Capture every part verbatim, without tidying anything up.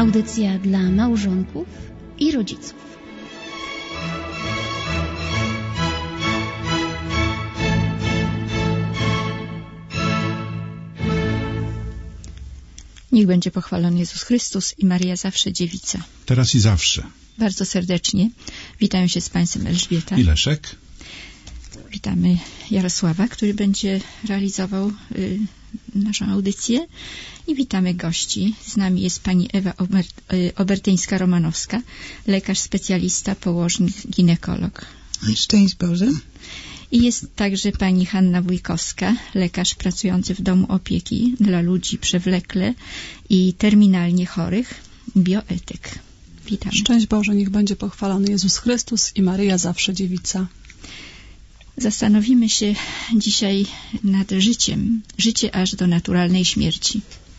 Audycja dla małżonków i rodziców. Niech będzie pochwalony Jezus Chrystus i Maryja zawsze dziewica. Teraz i zawsze. Bardzo serdecznie witają się z Państwem Elżbieta i Leszek. Witamy Jarosława, który będzie realizował y, naszą audycję. I witamy gości. Z nami jest pani Ewa Obertyńska-Romanowska, lekarz specjalista, położnik, ginekolog. Szczęść Boże. I jest także pani Hanna Wójkowska, lekarz pracujący w domu opieki dla ludzi przewlekle i terminalnie chorych, bioetyk. Witam. Szczęść Boże, niech będzie pochwalony Jezus Chrystus i Maryja zawsze dziewica. Zastanowimy się dzisiaj nad życiem. Życie aż do naturalnej śmierci.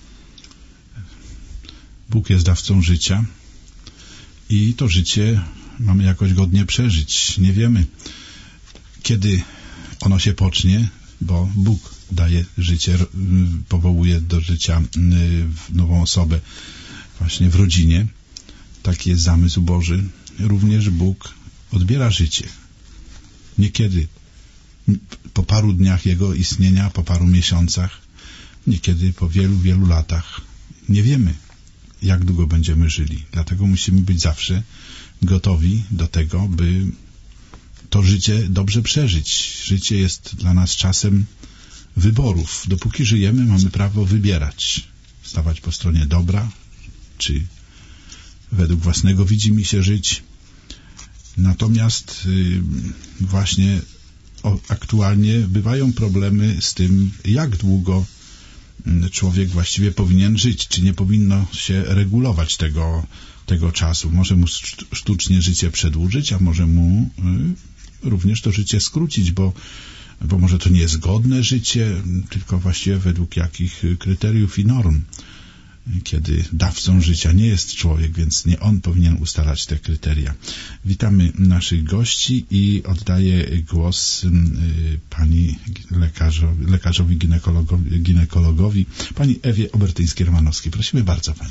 Bóg jest dawcą życia i to życie mamy jakoś godnie przeżyć. Nie wiemy, kiedy ono się pocznie, bo Bóg daje życie, powołuje do życia nową osobę właśnie w rodzinie. Taki jest zamysł Boży. Również Bóg odbiera życie. Niekiedy po paru dniach Jego istnienia, po paru miesiącach, niekiedy po wielu, wielu latach. Nie wiemy, jak długo będziemy żyli. Dlatego musimy być zawsze gotowi do tego, by to życie dobrze przeżyć. Życie jest dla nas czasem wyborów. Dopóki żyjemy, mamy prawo wybierać. Stawać po stronie dobra, czy według własnego widzimisię żyć. Natomiast yy, właśnie o, aktualnie bywają problemy z tym, jak długo człowiek właściwie powinien żyć, czy nie powinno się regulować tego, tego czasu. Może mu sztucznie życie przedłużyć, a może mu y, również to życie skrócić, bo, bo może to nie jest godne życie, tylko właściwie według jakich kryteriów i norm. Kiedy dawcą życia nie jest człowiek, więc nie on powinien ustalać te kryteria. Witamy naszych gości i oddaję głos y, pani lekarzowi, lekarzowi ginekologowi, ginekologowi, pani Ewie Obertyńskiej-Romanowskiej. Prosimy bardzo pani.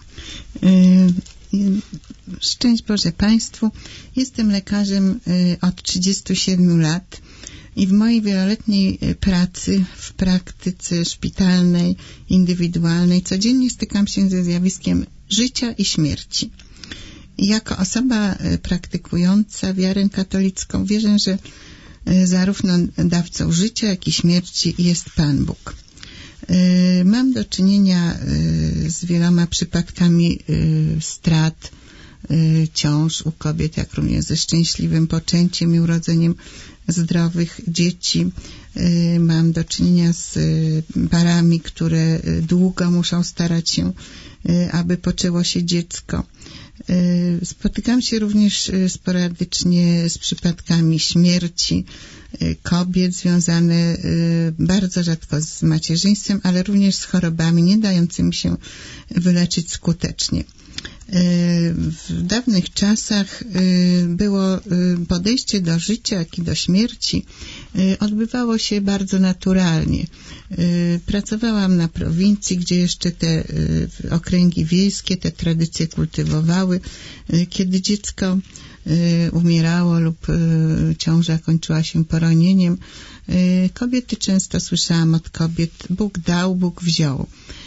Szczęść Boże Państwu. Jestem lekarzem od trzydziestu siedmiu lat. I w mojej wieloletniej pracy, w praktyce szpitalnej, indywidualnej, codziennie stykam się ze zjawiskiem życia i śmierci. I jako osoba praktykująca wiarę katolicką wierzę, że zarówno dawcą życia, jak i śmierci jest Pan Bóg. Mam do czynienia z wieloma przypadkami strat, ciąż u kobiet, jak również ze szczęśliwym poczęciem i urodzeniem zdrowych dzieci. Mam do czynienia z parami, które długo muszą starać się, aby poczęło się dziecko. Spotykam się również sporadycznie z przypadkami śmierci kobiet związane bardzo rzadko z macierzyństwem, ale również z chorobami nie dającymi się wyleczyć skutecznie. W dawnych czasach było podejście do życia, jak i do śmierci odbywało się bardzo naturalnie. Pracowałam na prowincji, gdzie jeszcze te okręgi wiejskie, te tradycje kultywowały. Kiedy dziecko umierało lub ciąża kończyła się poronieniem, kobiety, często słyszałam od kobiet, Bóg dał, Bóg wziął.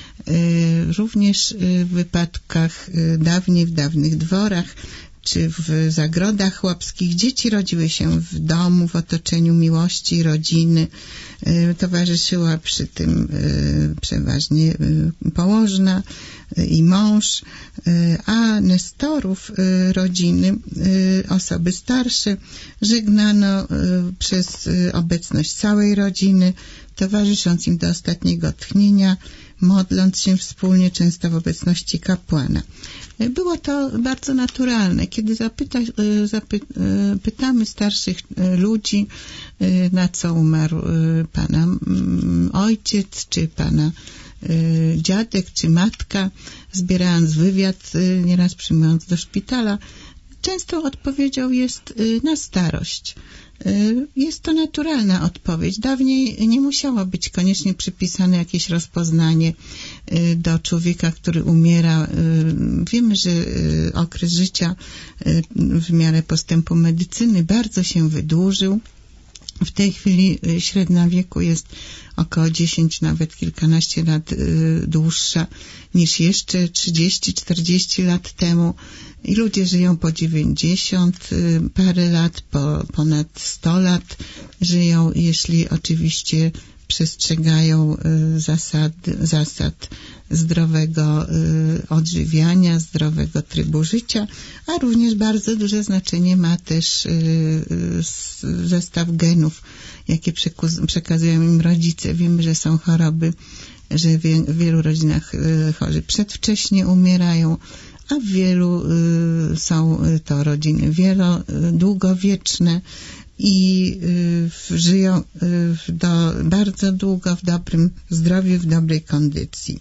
Również w wypadkach dawniej, w dawnych dworach czy w zagrodach chłopskich dzieci rodziły się w domu, w otoczeniu miłości, rodziny. Towarzyszyła przy tym przeważnie położna i mąż, a nestorów rodziny, osoby starsze, żegnano przez obecność całej rodziny, towarzysząc im do ostatniego tchnienia, modląc się wspólnie, często w obecności kapłana. Było to bardzo naturalne. Kiedy zapyta, zapy, pytamy starszych ludzi, na co umarł pana ojciec, czy pana dziadek, czy matka, zbierając wywiad, nieraz przyjmując do szpitala, często odpowiedzią jest na starość. Jest to naturalna odpowiedź. Dawniej nie musiało być koniecznie przypisane jakieś rozpoznanie do człowieka, który umiera. Wiemy, że okres życia w miarę postępu medycyny bardzo się wydłużył. W tej chwili średnia wieku jest około dziesięć, nawet kilkanaście lat dłuższa niż jeszcze trzydzieści czterdzieści lat temu. I ludzie żyją po dziewięćdziesiąt parę lat, po ponad sto lat żyją, jeśli oczywiście przestrzegają zasad, zasad zdrowego odżywiania, zdrowego trybu życia, a również bardzo duże znaczenie ma też zestaw genów, jakie przekazują im rodzice. Wiemy, że są choroby, że w wielu rodzinach chorzy przedwcześnie umierają, a w wielu są to rodziny wielo, długowieczne i żyją do, bardzo długo w dobrym zdrowiu, w dobrej kondycji.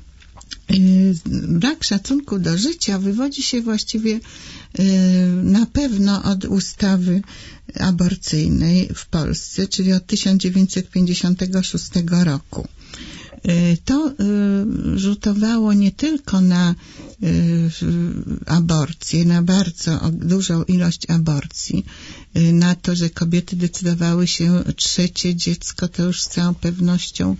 Brak szacunku do życia wywodzi się właściwie na pewno od ustawy aborcyjnej w Polsce, czyli od tysiąc dziewięćset pięćdziesiątego szóstego roku. To rzutowało nie tylko na aborcję, na bardzo dużą ilość aborcji, na to, że kobiety decydowały się trzecie dziecko to już z całą pewnością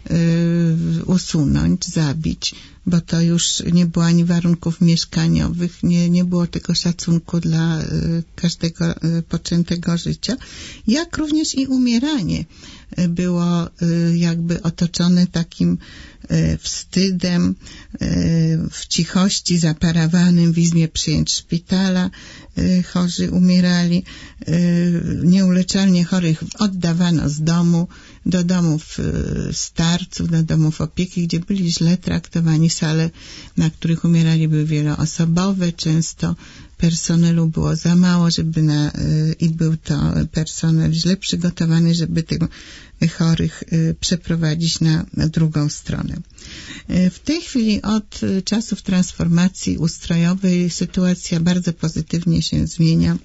usunąć, zabić, bo to już nie było ani warunków mieszkaniowych, nie, nie było tego szacunku dla każdego poczętego życia, jak również i umieranie było jakby otoczone takim wstydem, w cichości, zaparawanym w izbie przyjęć szpitala chorzy umierali, nieuleczalnie chorych oddawano z domu, do domów starców, do domów opieki, gdzie byli źle traktowani. Sale, na których umierali, były wieloosobowe, często personelu było za mało, żeby na, i był to personel źle przygotowany, żeby tych chorych przeprowadzić na drugą stronę. W tej chwili od czasów transformacji ustrojowej sytuacja bardzo pozytywnie się zmienia.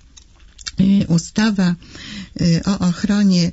Ustawa o ochronie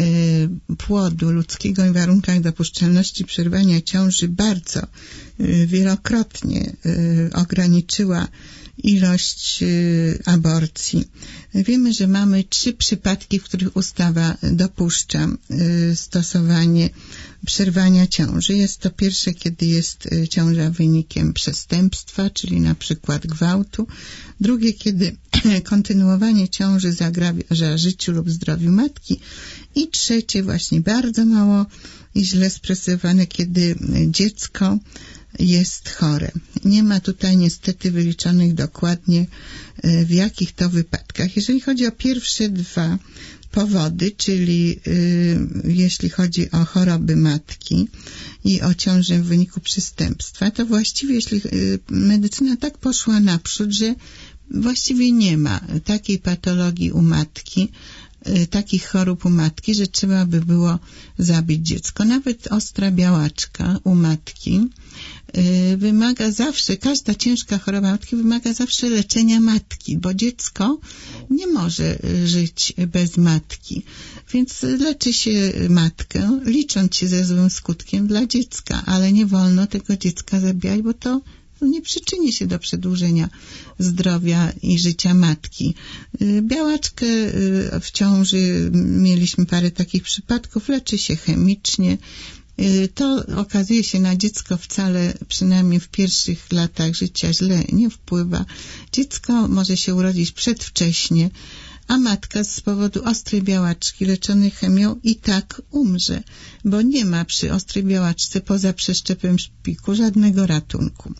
płodu ludzkiego i warunkach dopuszczalności przerywania ciąży bardzo wielokrotnie ograniczyła ilość aborcji. Wiemy, że mamy trzy przypadki, w których ustawa dopuszcza stosowanie przerwania ciąży. Jest to pierwsze, kiedy jest ciąża wynikiem przestępstwa, czyli na przykład gwałtu. Drugie, kiedy kontynuowanie ciąży zagraża życiu lub zdrowiu matki. I trzecie, właśnie bardzo mało i źle sprecyzowane, kiedy dziecko jest chore. Nie ma tutaj niestety wyliczonych dokładnie, w jakich to wypadkach. Jeżeli chodzi o pierwsze dwa powody, czyli y, jeśli chodzi o choroby matki i o ciążę w wyniku przestępstwa, to właściwie jeśli y, medycyna tak poszła naprzód, że właściwie nie ma takiej patologii u matki, y, takich chorób u matki, że trzeba by było zabić dziecko. Nawet ostra białaczka u matki wymaga zawsze, każda ciężka choroba matki wymaga zawsze leczenia matki, bo dziecko nie może żyć bez matki. Więc leczy się matkę, licząc się ze złym skutkiem dla dziecka, ale nie wolno tego dziecka zabijać, bo to nie przyczyni się do przedłużenia zdrowia i życia matki. Białaczkę w ciąży, mieliśmy parę takich przypadków, leczy się chemicznie. To okazuje się na dziecko wcale, przynajmniej w pierwszych latach życia, źle nie wpływa. Dziecko może się urodzić przedwcześnie, a matka z powodu ostrej białaczki leczonej chemią i tak umrze, bo nie ma przy ostrej białaczce poza przeszczepem szpiku żadnego ratunku.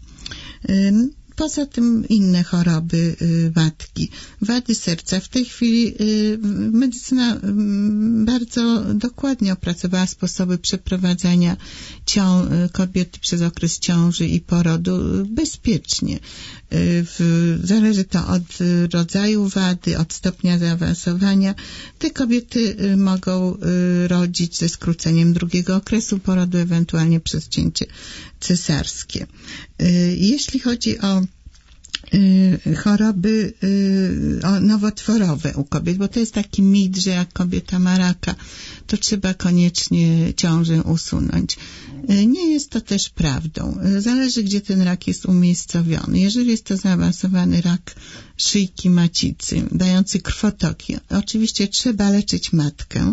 Poza tym inne choroby y, matki, wady serca. W tej chwili y, medycyna y, bardzo dokładnie opracowała sposoby przeprowadzania cią- kobiety przez okres ciąży i porodu bezpiecznie. Y, w, zależy to od rodzaju wady, od stopnia zaawansowania. Te kobiety y, mogą y, rodzić ze skróceniem drugiego okresu porodu, ewentualnie przez cięcie cesarskie. Y, jeśli chodzi o choroby nowotworowe u kobiet, bo to jest taki mit, że jak kobieta ma raka, to trzeba koniecznie ciążę usunąć. Nie jest to też prawdą. Zależy, gdzie ten rak jest umiejscowiony. Jeżeli jest to zaawansowany rak szyjki macicy, dający krwotoki, oczywiście trzeba leczyć matkę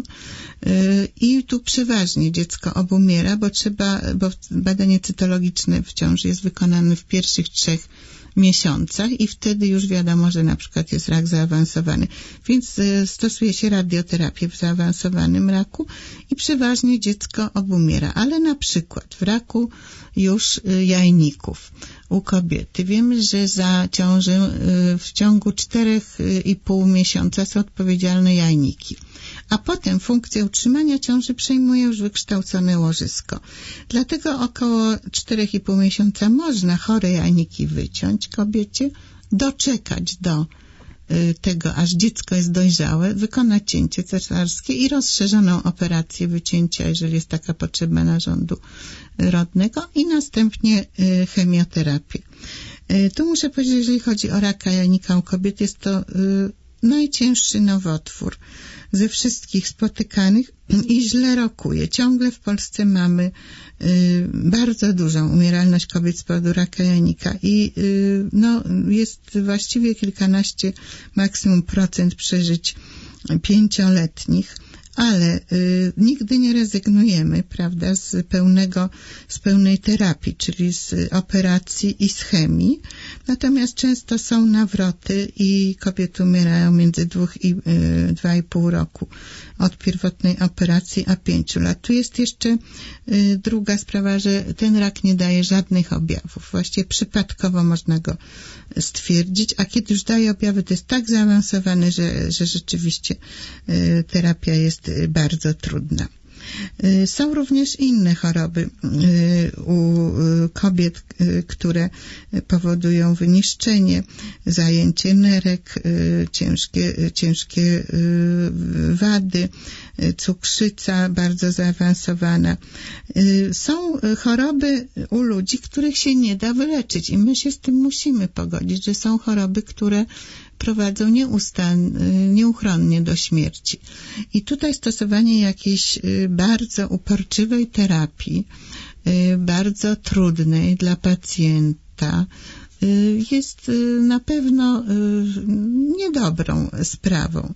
i tu przeważnie dziecko obumiera, bo trzeba, bo badanie cytologiczne w ciąży jest wykonane w pierwszych trzech miesiącach i wtedy już wiadomo, że na przykład jest rak zaawansowany. Więc stosuje się radioterapię w zaawansowanym raku i przeważnie dziecko obumiera. Ale na przykład w raku już jajników u kobiety wiemy, że za ciążę w ciągu czterech i pół miesiąca są odpowiedzialne jajniki. A potem funkcję utrzymania ciąży przejmuje już wykształcone łożysko. Dlatego około czterech i pół miesiąca można chore jajniki wyciąć kobiecie, doczekać do tego, aż dziecko jest dojrzałe, wykonać cięcie cesarskie i rozszerzoną operację wycięcia, jeżeli jest taka potrzeba narządu rodnego i następnie chemioterapię. Tu muszę powiedzieć, jeżeli chodzi o raka jajnika u kobiet, jest to najcięższy nowotwór ze wszystkich spotykanych i źle rokuje. Ciągle w Polsce mamy y, bardzo dużą umieralność kobiet z powodu raka jajnika i y, no, jest właściwie kilkanaście maksimum procent przeżyć pięcioletnich. Ale y, nigdy nie rezygnujemy, prawda, z pełnego, z pełnej terapii, czyli z operacji i z chemii. Natomiast często są nawroty i kobiety umierają między dwóch i y, dwa i pół roku od pierwotnej operacji a pięciu lat. Tu jest jeszcze y, druga sprawa, że ten rak nie daje żadnych objawów. Właściwie przypadkowo można go stwierdzić, a kiedy już daje objawy, to jest tak zaawansowany, że, że rzeczywiście y, terapia jest bardzo trudna. Są również inne choroby u kobiet, które powodują wyniszczenie, zajęcie nerek, ciężkie, ciężkie wady, cukrzyca bardzo zaawansowana. Są choroby u ludzi, których się nie da wyleczyć i my się z tym musimy pogodzić, że są choroby, które prowadzą nieustan, nieuchronnie do śmierci. I tutaj stosowanie jakiejś bardzo uporczywej terapii, bardzo trudnej dla pacjenta, jest na pewno niedobrą sprawą.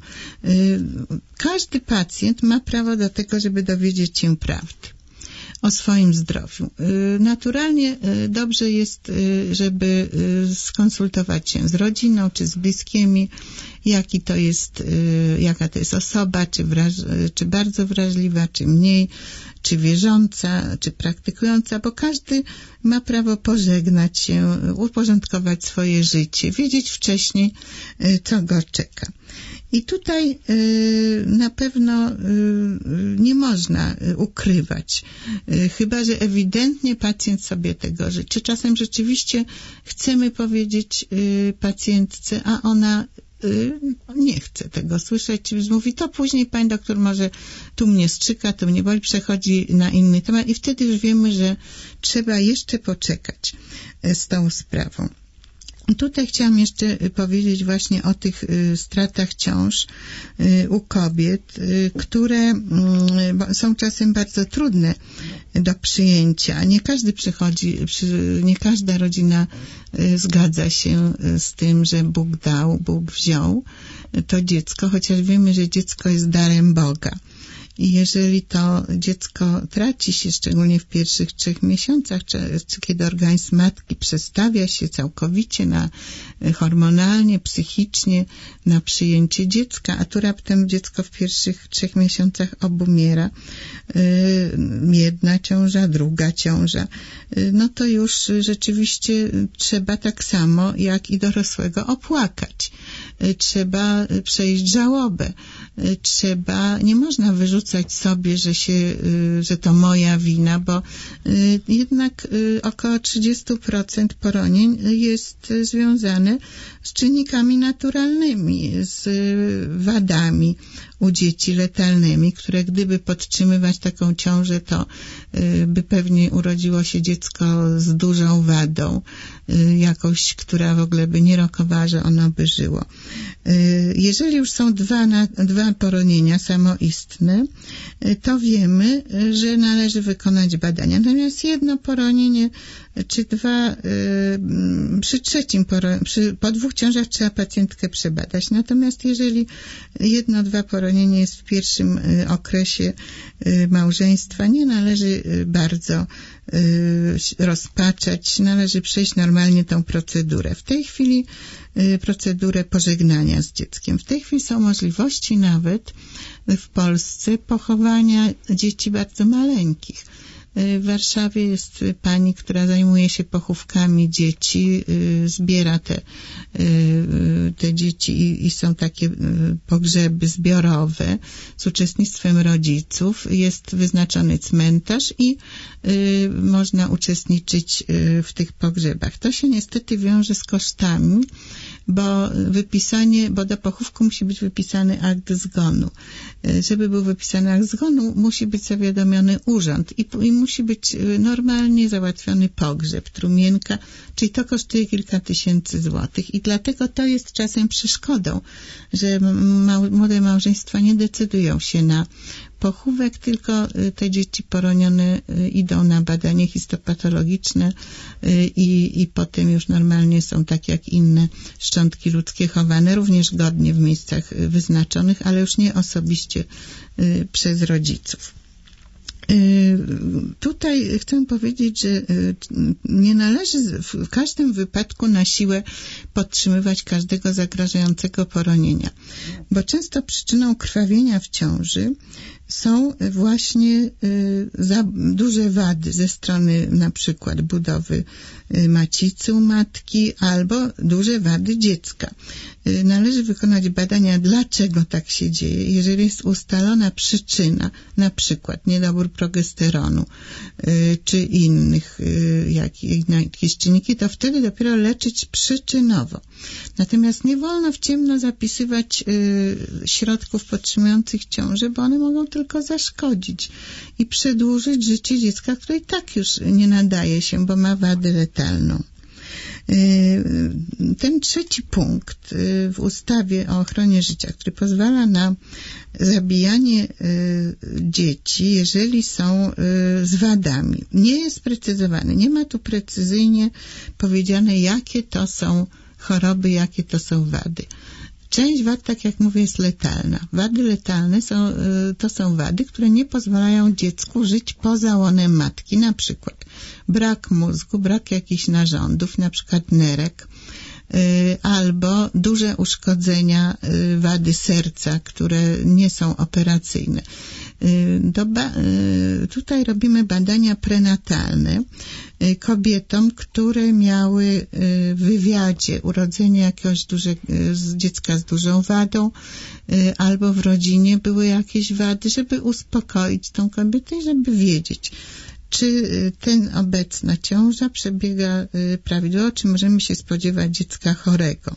Każdy pacjent ma prawo do tego, żeby dowiedzieć się prawdy o swoim zdrowiu. Naturalnie dobrze jest, żeby skonsultować się z rodziną czy z bliskimi, jaki to jest, jaka to jest osoba, czy, wraż, czy bardzo wrażliwa, czy mniej, czy wierząca, czy praktykująca, bo każdy ma prawo pożegnać się, uporządkować swoje życie, wiedzieć wcześniej, co go czeka. I tutaj y, na pewno y, nie można ukrywać, y, chyba że ewidentnie pacjent sobie tego życzy. Czasem rzeczywiście chcemy powiedzieć y, pacjentce, a ona y, nie chce tego słyszeć. Mówi, to później pani doktor może tu mnie strzyka, tu mnie boli, przechodzi na inny temat i wtedy już wiemy, że trzeba jeszcze poczekać z tą sprawą. Tutaj chciałam jeszcze powiedzieć właśnie o tych stratach ciąż u kobiet, które są czasem bardzo trudne do przyjęcia. Nie każdy przychodzi, nie każda rodzina zgadza się z tym, że Bóg dał, Bóg wziął to dziecko, chociaż wiemy, że dziecko jest darem Boga. I jeżeli to dziecko traci się, szczególnie w pierwszych trzech miesiącach, czy, czy kiedy organizm matki przestawia się całkowicie na hormonalnie, psychicznie na przyjęcie dziecka, a tu raptem dziecko w pierwszych trzech miesiącach obumiera, jedna ciąża, druga ciąża, no to już rzeczywiście trzeba tak samo jak i dorosłego opłakać. Trzeba przejść żałobę. Trzeba, nie można wyrzucać sobie, że się, że to moja wina, bo jednak około trzydzieści procent poronień jest związane z czynnikami naturalnymi, z wadami u dzieci letalnymi, które gdyby podtrzymywać taką ciążę, to by pewnie urodziło się dziecko z dużą wadą, jakąś, która w ogóle by nie rokowała, że ono by żyło. Jeżeli już są dwa, na, dwa poronienia samoistne, to wiemy, że należy wykonać badania. Natomiast jedno poronienie czy dwa, przy trzecim, przy, po dwóch ciążach trzeba pacjentkę przebadać. Natomiast jeżeli jedno, dwa poronienie jest w pierwszym okresie małżeństwa, nie należy bardzo rozpaczać, należy przejść normalnie tą procedurę. W tej chwili procedurę pożegnania z dzieckiem. W tej chwili są możliwości nawet w Polsce pochowania dzieci bardzo maleńkich. W Warszawie jest pani, która zajmuje się pochówkami dzieci, zbiera te, te dzieci i, i są takie pogrzeby zbiorowe z uczestnictwem rodziców. Jest wyznaczony cmentarz i można uczestniczyć w tych pogrzebach. To się niestety wiąże z kosztami, bo wypisanie, bo do pochówku musi być wypisany akt zgonu. Żeby był wypisany akt zgonu, musi być zawiadomiony urząd i, i musi być normalnie załatwiony pogrzeb, trumienka, czyli to kosztuje kilka tysięcy złotych i dlatego to jest czasem przeszkodą, że mał, młode małżeństwa nie decydują się na pochówek, tylko te dzieci poronione idą na badanie histopatologiczne i, i potem już normalnie są tak jak inne szczątki ludzkie chowane, również godnie w miejscach wyznaczonych, ale już nie osobiście przez rodziców. Tutaj chcę powiedzieć, że nie należy w każdym wypadku na siłę podtrzymywać każdego zagrażającego poronienia, bo często przyczyną krwawienia w ciąży są właśnie za duże wady ze strony na przykład budowy macicy u matki albo duże wady dziecka. Należy wykonać badania, dlaczego tak się dzieje. Jeżeli jest ustalona przyczyna, na przykład niedobór progesteronu czy innych jakieś czynniki, to wtedy dopiero leczyć przyczynowo. Natomiast nie wolno w ciemno zapisywać środków podtrzymujących ciążę, bo one mogą tylko zaszkodzić i przedłużyć życie dziecka, które i tak już nie nadaje się, bo ma wadę letalną. Ten trzeci punkt w ustawie o ochronie życia, który pozwala na zabijanie dzieci, jeżeli są z wadami, nie jest precyzowany. Nie ma tu precyzyjnie powiedziane, jakie to są choroby, jakie to są wady. Część wad, tak jak mówię, jest letalna. Wady letalne są, to są wady, które nie pozwalają dziecku żyć poza łonem matki. Na przykład brak mózgu, brak jakichś narządów, na przykład nerek, albo duże uszkodzenia, wady serca, które nie są operacyjne. Do ba- tutaj robimy badania prenatalne kobietom, które miały w wywiadzie urodzenie jakiegoś dużego dziecka z dużą wadą, albo w rodzinie były jakieś wady, żeby uspokoić tą kobietę i żeby wiedzieć, czy ten obecna ciąża przebiega prawidłowo, czy możemy się spodziewać dziecka chorego.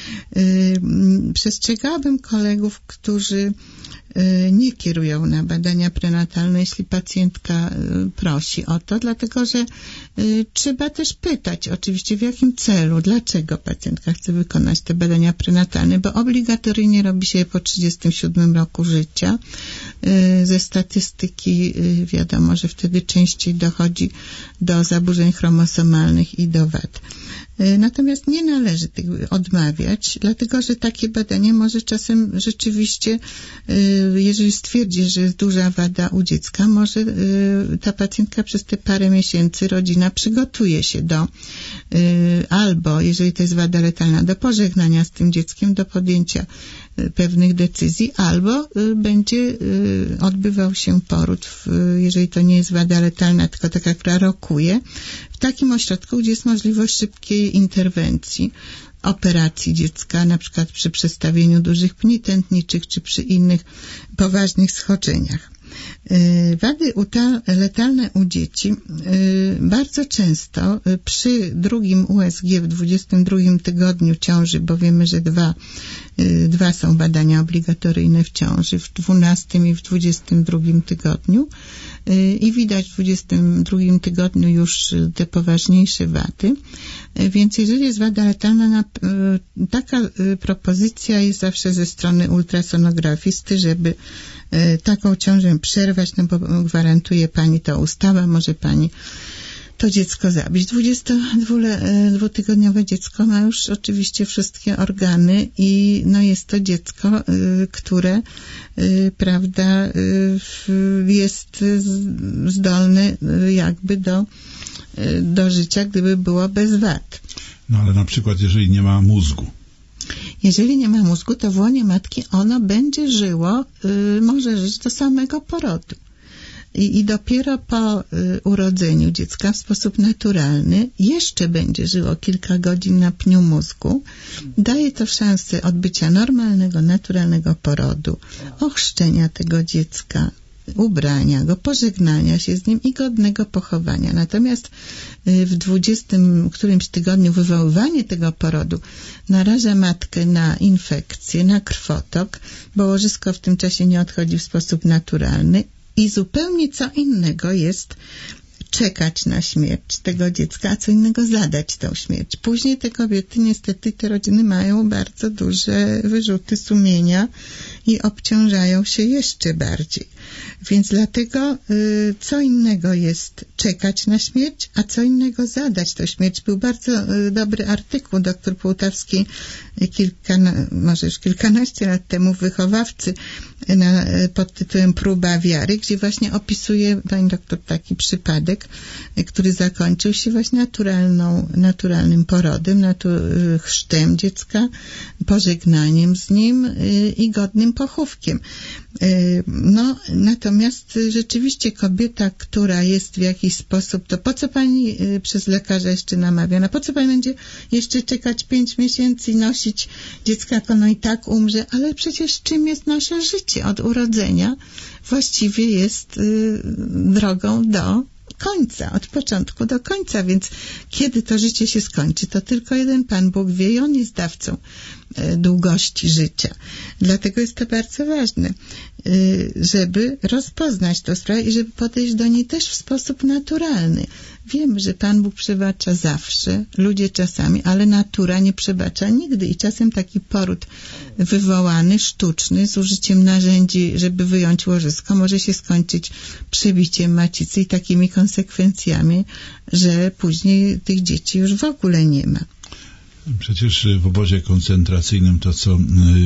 Przestrzegałabym kolegów, którzy nie kierują na badania prenatalne, jeśli pacjentka prosi o to, dlatego że trzeba też pytać oczywiście w jakim celu, dlaczego pacjentka chce wykonać te badania prenatalne, bo obligatoryjnie robi się je po trzydziestym siódmym roku życia. Ze statystyki wiadomo, że wtedy częściej dochodzi do zaburzeń chromosomalnych i do wad. Natomiast nie należy tych odmawiać, dlatego że takie badanie może czasem rzeczywiście, jeżeli stwierdzi, że jest duża wada u dziecka, może ta pacjentka przez te parę miesięcy, rodzina przygotuje się do albo, jeżeli to jest wada letalna, do pożegnania z tym dzieckiem, do podjęcia pewnych decyzji, albo będzie odbywał się poród, w, jeżeli to nie jest wada letalna, tylko taka, która rokuje, w takim ośrodku, gdzie jest możliwość szybkiej interwencji, operacji dziecka, na przykład przy przestawieniu dużych pni tętniczych, czy przy innych poważnych schorzeniach. Wady letalne u dzieci bardzo często przy drugim U S G w dwudziestym drugim tygodniu ciąży, bo wiemy, że dwa, dwa są badania obligatoryjne w ciąży, w dwunastym i w dwudziestym drugim tygodniu i widać w dwudziestym drugim tygodniu już te poważniejsze wady. Więc jeżeli jest wada letalna, taka propozycja jest zawsze ze strony ultrasonografisty, żeby taką ciążę przerwać, no bo gwarantuje pani to ustawa, może pani to dziecko zabić. dwutygodniowe dziecko ma już oczywiście wszystkie organy i no jest to dziecko, które prawda jest zdolne jakby do, do życia, gdyby było bez wad. No ale na przykład jeżeli nie ma mózgu. Jeżeli nie ma mózgu, to w łonie matki ono będzie żyło, y, może żyć do samego porodu. I, i dopiero po y, urodzeniu dziecka w sposób naturalny jeszcze będzie żyło kilka godzin na pniu mózgu. Daje to szansę odbycia normalnego, naturalnego porodu, ochrzczenia tego dziecka, ubrania go, pożegnania się z nim i godnego pochowania. Natomiast w dwudziestym którymś tygodniu wywoływanie tego porodu naraża matkę na infekcję, na krwotok, bo łożysko w tym czasie nie odchodzi w sposób naturalny i zupełnie co innego jest czekać na śmierć tego dziecka, a co innego zadać tą śmierć. Później te kobiety, niestety, te rodziny mają bardzo duże wyrzuty sumienia i obciążają się jeszcze bardziej. Więc dlatego y, co innego jest czekać na śmierć, a co innego zadać tą śmierć. Był bardzo y, dobry artykuł dr Połtawskiej kilka, może już kilkanaście lat temu w Wychowawcy na, pod tytułem Próba wiary, gdzie właśnie opisuje pani doktor taki przypadek, który zakończył się właśnie naturalną, naturalnym porodem, natu, chrztem dziecka, pożegnaniem z nim y, i godnym pochówkiem. Y, no, natomiast rzeczywiście kobieta, która jest w jakiś sposób, to po co pani y, przez lekarza jeszcze namawiana? Po co pani będzie jeszcze czekać pięć miesięcy i nosić dziecka, jak ono i tak umrze? Ale przecież czym jest nasze życie? Od urodzenia właściwie jest y, drogą do końca, od początku do końca, więc kiedy to życie się skończy, to tylko jeden Pan Bóg wie i On jest dawcą e, długości życia. Dlatego jest to bardzo ważne, e, żeby rozpoznać tę sprawę i żeby podejść do niej też w sposób naturalny. Wiemy, że Pan Bóg przebacza zawsze, ludzie czasami, ale natura nie przebacza nigdy i czasem taki poród wywołany, sztuczny, z użyciem narzędzi, żeby wyjąć łożysko, może się skończyć przebiciem macicy i takimi konsekwencjami, że później tych dzieci już w ogóle nie ma. Przecież w obozie koncentracyjnym to, co y,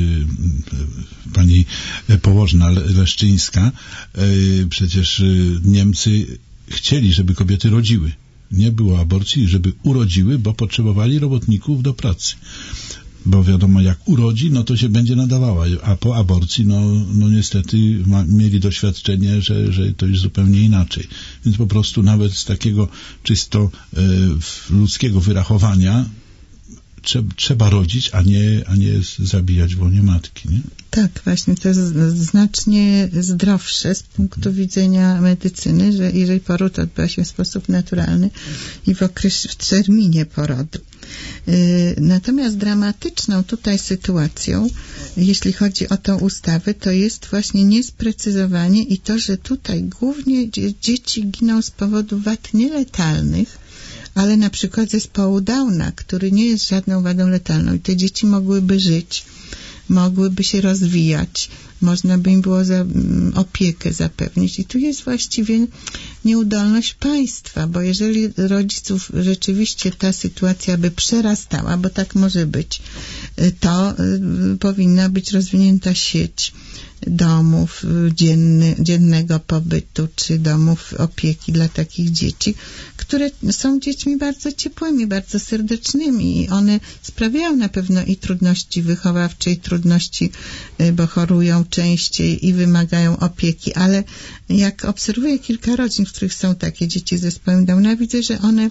pani położna Leszczyńska, y, przecież y, Niemcy chcieli, żeby kobiety rodziły. Nie było aborcji, żeby urodziły, bo potrzebowali robotników do pracy. Bo wiadomo, jak urodzi, no to się będzie nadawała, a po aborcji, no, no niestety ma, mieli doświadczenie, że, że to jest zupełnie inaczej. Więc po prostu nawet z takiego czysto y, ludzkiego wyrachowania trzeba, trzeba rodzić, a nie, a nie zabijać w łonie matki, nie? Tak, właśnie, to jest znacznie zdrowsze z punktu widzenia medycyny, że jeżeli poród odbywa się w sposób naturalny i w okresie, w terminie porodu. Natomiast dramatyczną tutaj sytuacją, jeśli chodzi o tą ustawę, to jest właśnie niesprecyzowanie i to, że tutaj głównie dzieci giną z powodu wad nieletalnych, ale na przykład zespołu Downa, który nie jest żadną wadą letalną i te dzieci mogłyby żyć, mogłyby się rozwijać, można by im było za, opiekę zapewnić. I tu jest właściwie nieudolność państwa, bo jeżeli rodziców rzeczywiście ta sytuacja by przerastała, bo tak może być, to y, powinna być rozwinięta sieć domów dzienny, dziennego pobytu, czy domów opieki dla takich dzieci, które są dziećmi bardzo ciepłymi, bardzo serdecznymi i one sprawiają na pewno i trudności wychowawcze, i trudności, bo chorują częściej i wymagają opieki, ale jak obserwuję kilka rodzin, w których są takie dzieci z zespołem Downa, widzę, że one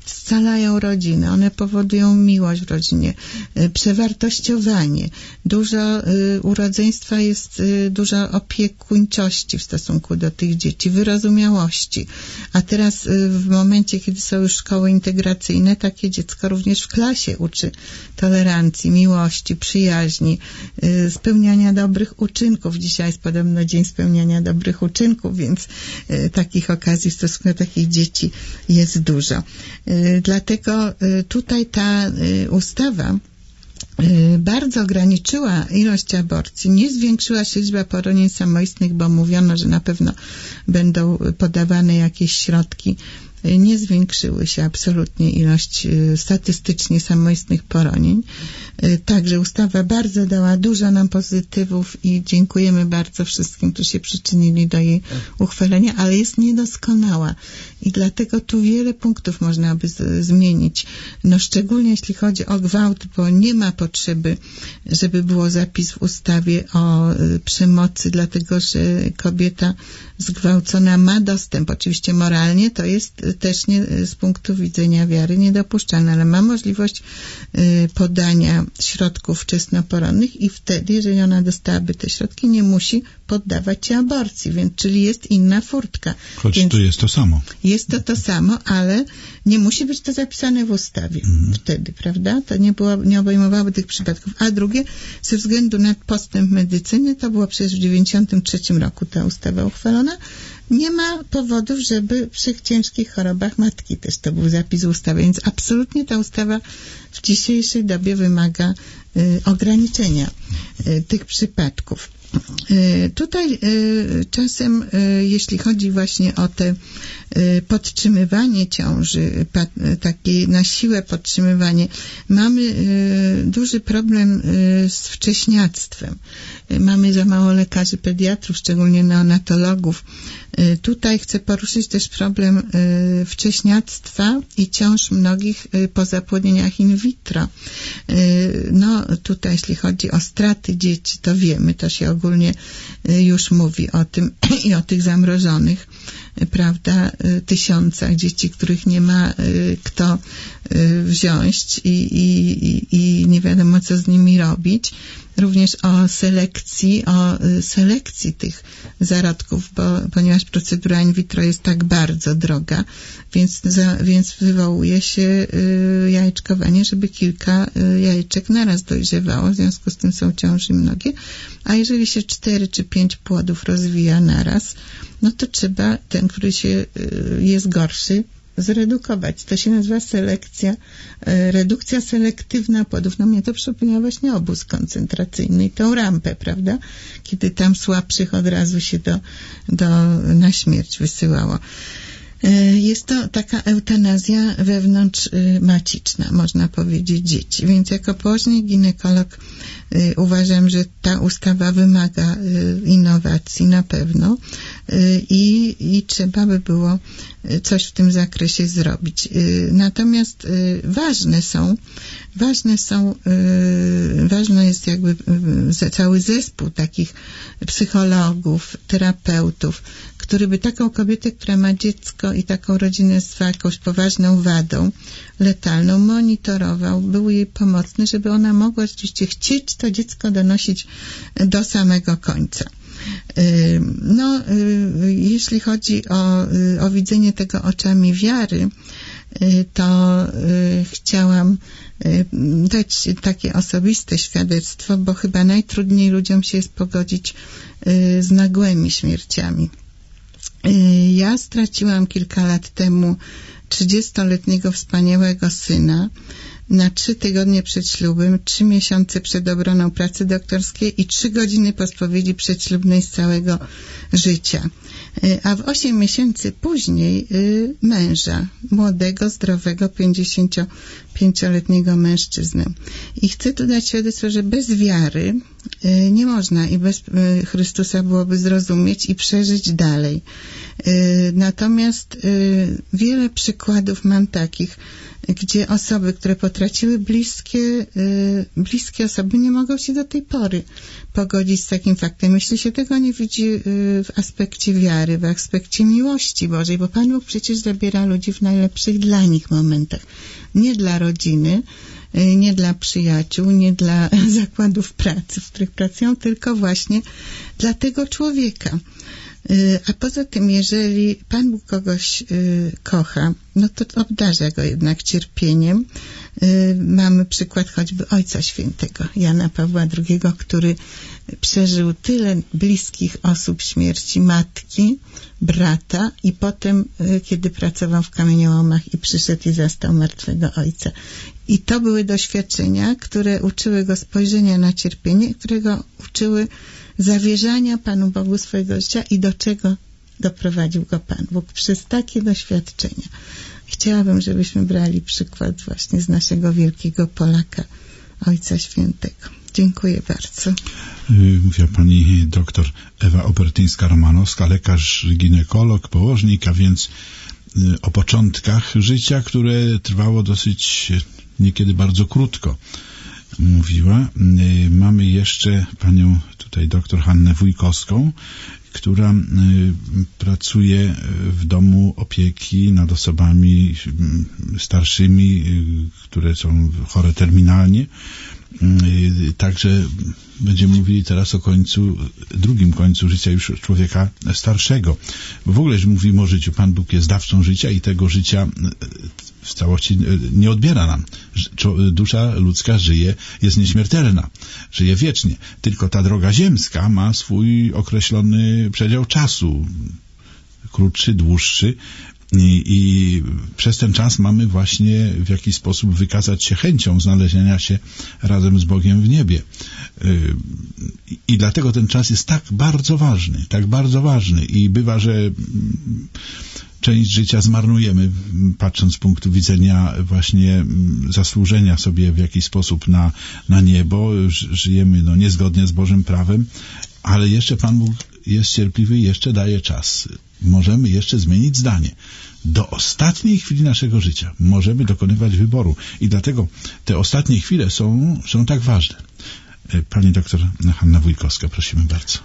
scalają rodzinę, one powodują miłość w rodzinie, przewartościowanie. Dużo u rodzeństwa jest dużo opiekuńczości w stosunku do tych dzieci, wyrozumiałości. A teraz w momencie, kiedy są już szkoły integracyjne, takie dziecko również w klasie uczy tolerancji, miłości, przyjaźni, spełniania dobrych uczynków. Dzisiaj jest podobno dzień spełniania dobrych uczynków, więc takich okazji w stosunku do takich dzieci jest dużo. Dlatego tutaj ta ustawa bardzo ograniczyła ilość aborcji, nie zwiększyła się liczba poronień samoistnych, bo mówiono, że na pewno będą podawane jakieś środki. Nie zwiększyły się absolutnie ilość statystycznie samoistnych poronień. Także ustawa bardzo dała dużo nam pozytywów i dziękujemy bardzo wszystkim, którzy się przyczynili do jej uchwalenia, ale jest niedoskonała i dlatego tu wiele punktów można by z- zmienić. No szczególnie jeśli chodzi o gwałt, bo nie ma potrzeby, żeby było zapis w ustawie o y, przemocy, dlatego że kobieta zgwałcona ma dostęp. Oczywiście moralnie to jest y, też nie, z punktu widzenia wiary niedopuszczalne, ale ma możliwość y, podania środków wczesnoporonnych i wtedy, jeżeli ona dostałaby te środki, nie musi poddawać się aborcji, więc czyli jest inna furtka. Choć Więc to jest to samo. jest to to samo, ale nie musi być to zapisane w ustawie Mhm. wtedy, prawda? To nie, było, nie obejmowało tych przypadków. A drugie, ze względu na postęp medycyny, to było przecież w dziewięćdziesiątym trzecim roku ta ustawa uchwalona, nie ma powodów, żeby przy ciężkich chorobach matki też to był zapis w ustawie, więc absolutnie ta ustawa w dzisiejszej dobie wymaga y, ograniczenia y, tych przypadków. Y, tutaj y, czasem, y, jeśli chodzi właśnie o te y, podtrzymywanie ciąży, pa, y, takie na siłę podtrzymywanie, mamy y, duży problem y, z wcześniactwem. Y, mamy za mało lekarzy pediatrów, szczególnie neonatologów. Y, tutaj chcę poruszyć też problem y, wcześniactwa i ciąż mnogich y, po zapłodnieniach in vitro. Y, no tutaj jeśli chodzi o straty dzieci, to wiemy, to się ogólnie y, już mówi o tym i o tych zamrożonych, y, prawda, y, tysiącach dzieci, których nie ma y, kto y, wziąć i, i, i nie wiadomo co z nimi robić. Również o selekcji, o y, selekcji tych zarodków, bo, ponieważ procedura in vitro jest tak bardzo droga, więc, za, więc wywołuje się y, jajeczkowanie, żeby kilka y, jajeczek naraz dojrzewało, w związku z tym są ciąży mnogie, a jeżeli się cztery czy pięć płodów rozwija naraz, no to trzeba ten, który się y, jest gorszy, zredukować. To się nazywa selekcja, e, redukcja selektywna płodów. No mnie to przypomina właśnie obóz koncentracyjny i tą rampę, prawda? Kiedy tam słabszych od razu się do, do, na śmierć wysyłało. E, jest to taka eutanazja wewnątrz e, maciczna, można powiedzieć, dzieci. Więc jako położny ginekolog e, uważam, że ta ustawa wymaga e, innowacji na pewno e, i, i trzeba by było coś w tym zakresie zrobić. Natomiast ważne są, ważne są, ważny jest jakby cały zespół takich psychologów, terapeutów, który by taką kobietę, która ma dziecko i taką rodzinę z jakąś poważną wadą letalną monitorował, był jej pomocny, żeby ona mogła rzeczywiście chcieć to dziecko donosić do samego końca. No, jeśli chodzi o, o widzenie tego oczami wiary, to chciałam dać takie osobiste świadectwo, bo chyba najtrudniej ludziom się jest pogodzić z nagłymi śmierciami. Ja straciłam kilka lat temu trzydziestoletniego wspaniałego syna na trzy tygodnie przed ślubem, trzy miesiące przed obroną pracy doktorskiej i trzy godziny po spowiedzi przedślubnej z całego życia. A w osiem miesięcy później męża, młodego, zdrowego, pięcioletniego mężczyznę. I chcę tu dać świadectwo, że bez wiary nie można i bez Chrystusa byłoby zrozumieć i przeżyć dalej. Natomiast wiele przykładów mam takich, gdzie osoby, które potraciły bliskie, bliskie osoby, nie mogą się do tej pory pogodzić z takim faktem. Jeśli się tego nie widzi w aspekcie wiary, w aspekcie miłości Bożej, bo Pan Bóg przecież zabiera ludzi w najlepszych dla nich momentach. Nie dla rodziny, nie dla przyjaciół, nie dla zakładów pracy, w których pracują, tylko właśnie dla tego człowieka. A poza tym, jeżeli Pan Bóg kogoś kocha, no to obdarza go jednak cierpieniem. Mamy przykład choćby Ojca Świętego, Jana Pawła drugiego, który przeżył tyle bliskich osób śmierci, matki, brata i potem, kiedy pracował w kamieniołomach i przyszedł i zastał martwego ojca. I to były doświadczenia, które uczyły go spojrzenia na cierpienie, które go uczyły zawierzania Panu Bogu swojego życia i do czego doprowadził go Pan Bóg przez takie doświadczenia. Chciałabym, żebyśmy brali przykład właśnie z naszego wielkiego Polaka, Ojca Świętego. Dziękuję bardzo. Mówiła pani doktor Ewa Obertyńska-Romanowska, lekarz, ginekolog, położnik, a więc o początkach życia, które trwało dosyć, niekiedy bardzo krótko, mówiła. Mamy jeszcze panią tutaj doktor Hannę Wójkowską, która pracuje w domu opieki nad osobami starszymi, które są chore terminalnie. Także będziemy mówili teraz o końcu, drugim końcu życia już człowieka starszego. Bo w ogóle, że mówimy o życiu, Pan Bóg jest dawcą życia i tego życia w całości nie odbiera nam. Dusza ludzka żyje, jest nieśmiertelna, żyje wiecznie. Tylko ta droga ziemska ma swój określony przedział czasu, krótszy, dłuższy. I, I przez ten czas mamy właśnie w jakiś sposób wykazać się chęcią znalezienia się razem z Bogiem w niebie. I, i dlatego ten czas jest tak bardzo ważny, tak bardzo ważny i bywa, że część życia zmarnujemy, patrząc z punktu widzenia właśnie zasłużenia sobie w jakiś sposób na, na niebo. Żyjemy no, niezgodnie z Bożym prawem, ale jeszcze Pan Bóg jest cierpliwy i jeszcze daje czas. Możemy jeszcze zmienić zdanie. Do ostatniej chwili naszego życia możemy dokonywać wyboru. I dlatego te ostatnie chwile są, są tak ważne. Pani doktor Hanna Wójkowska, prosimy bardzo.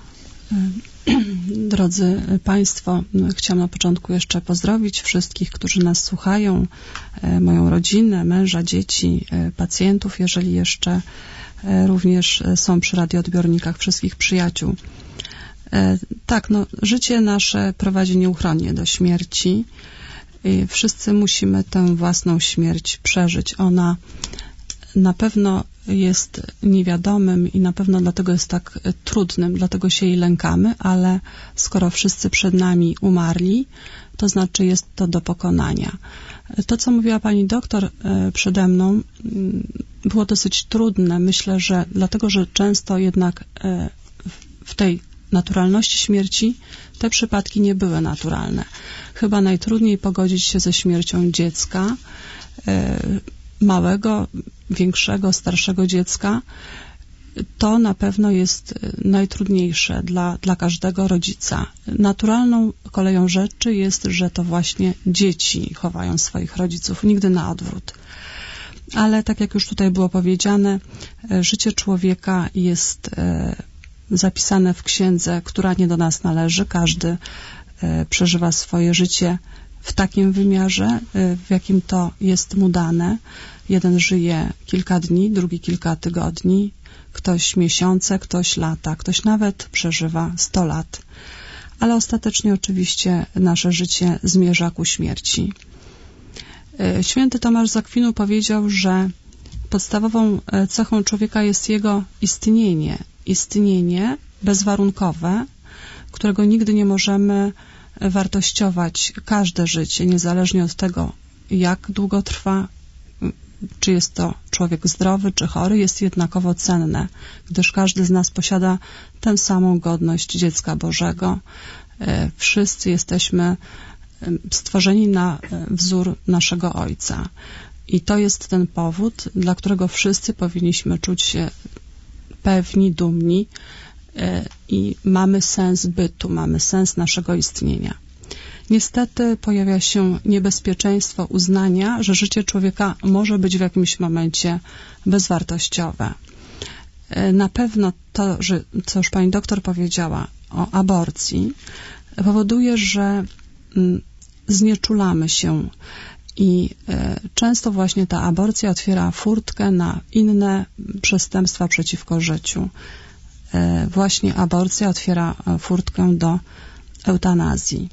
Drodzy Państwo, chciałam na początku jeszcze pozdrowić wszystkich, którzy nas słuchają, moją rodzinę, męża, dzieci, pacjentów, jeżeli jeszcze również są przy radioodbiornikach, wszystkich przyjaciół. Tak, no, życie nasze prowadzi nieuchronnie do śmierci i wszyscy musimy tę własną śmierć przeżyć. Ona na pewno jest niewiadomym i na pewno dlatego jest tak trudnym, dlatego się jej lękamy, ale skoro wszyscy przed nami umarli, to znaczy jest to do pokonania. To, co mówiła pani doktor przede mną, było dosyć trudne. Myślę, że dlatego, że często jednak w tej naturalności śmierci te przypadki nie były naturalne. Chyba najtrudniej pogodzić się ze śmiercią dziecka, małego, większego, starszego dziecka. To na pewno jest najtrudniejsze dla, dla każdego rodzica. Naturalną koleją rzeczy jest, że to właśnie dzieci chowają swoich rodziców, nigdy na odwrót. Ale tak jak już tutaj było powiedziane, życie człowieka jest zapisane w księdze, która nie do nas należy. Każdy przeżywa swoje życie w takim wymiarze, w jakim to jest mu dane. Jeden żyje kilka dni, drugi kilka tygodni, ktoś miesiące, ktoś lata, ktoś nawet przeżywa sto lat. Ale ostatecznie oczywiście nasze życie zmierza ku śmierci. Święty Tomasz z Akwinu powiedział, że podstawową cechą człowieka jest jego istnienie. Istnienie bezwarunkowe, którego nigdy nie możemy wartościować. Każde życie, niezależnie od tego, jak długo trwa, czy jest to człowiek zdrowy, czy chory, jest jednakowo cenne, gdyż każdy z nas posiada tę samą godność dziecka Bożego. Wszyscy jesteśmy stworzeni na wzór naszego Ojca. I to jest ten powód, dla którego wszyscy powinniśmy czuć się pewni, dumni i mamy sens bytu, mamy sens naszego istnienia. Niestety pojawia się niebezpieczeństwo uznania, że życie człowieka może być w jakimś momencie bezwartościowe. Na pewno to, że, co już pani doktor powiedziała o aborcji, powoduje, że znieczulamy się i często właśnie ta aborcja otwiera furtkę na inne przestępstwa przeciwko życiu. Właśnie aborcja otwiera furtkę do eutanazji.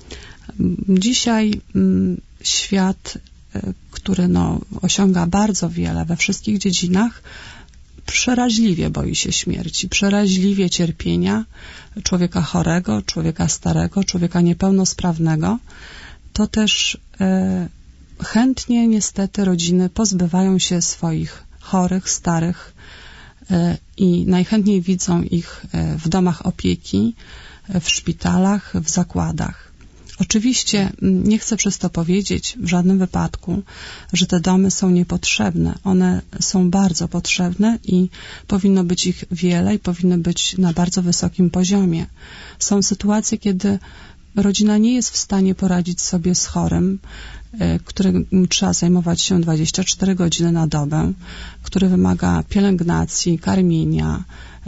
Dzisiaj świat, który no, osiąga bardzo wiele we wszystkich dziedzinach, przeraźliwie boi się śmierci, przeraźliwie cierpienia człowieka chorego, człowieka starego, człowieka niepełnosprawnego. To też e, chętnie niestety rodziny pozbywają się swoich chorych, starych e, i najchętniej widzą ich e, w domach opieki, e, w szpitalach, w zakładach. Oczywiście nie chcę przez to powiedzieć w żadnym wypadku, że te domy są niepotrzebne. One są bardzo potrzebne i powinno być ich wiele i powinny być na bardzo wysokim poziomie. Są sytuacje, kiedy rodzina nie jest w stanie poradzić sobie z chorym, którym trzeba zajmować się dwadzieścia cztery godziny na dobę, który wymaga pielęgnacji, karmienia,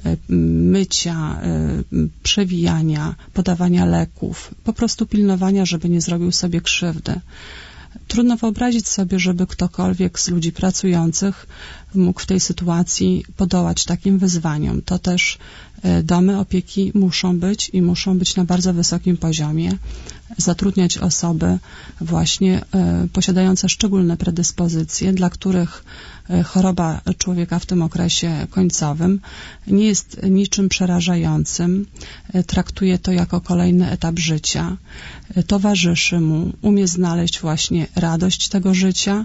mycia, przewijania, podawania leków, po prostu pilnowania, żeby nie zrobił sobie krzywdy. Trudno wyobrazić sobie, żeby ktokolwiek z ludzi pracujących mógł w tej sytuacji podołać takim wyzwaniom. To też domy opieki muszą być i muszą być na bardzo wysokim poziomie, zatrudniać osoby właśnie posiadające szczególne predyspozycje, dla których choroba człowieka w tym okresie końcowym nie jest niczym przerażającym. Traktuje to jako kolejny etap życia. Towarzyszy mu, umie znaleźć właśnie radość tego życia,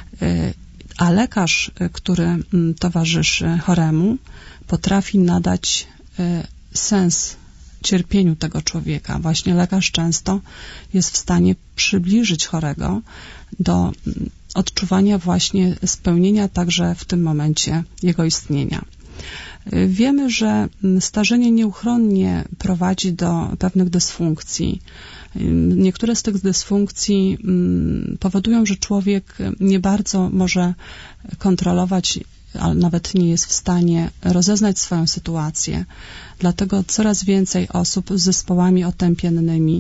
a lekarz, który towarzyszy choremu, potrafi nadać sens cierpieniu tego człowieka. Właśnie lekarz często jest w stanie przybliżyć chorego do odczuwania właśnie spełnienia także w tym momencie jego istnienia. Wiemy, że starzenie nieuchronnie prowadzi do pewnych dysfunkcji. Niektóre z tych dysfunkcji powodują, że człowiek nie bardzo może kontrolować, ale nawet nie jest w stanie rozeznać swoją sytuację. Dlatego coraz więcej osób z zespołami otępiennymi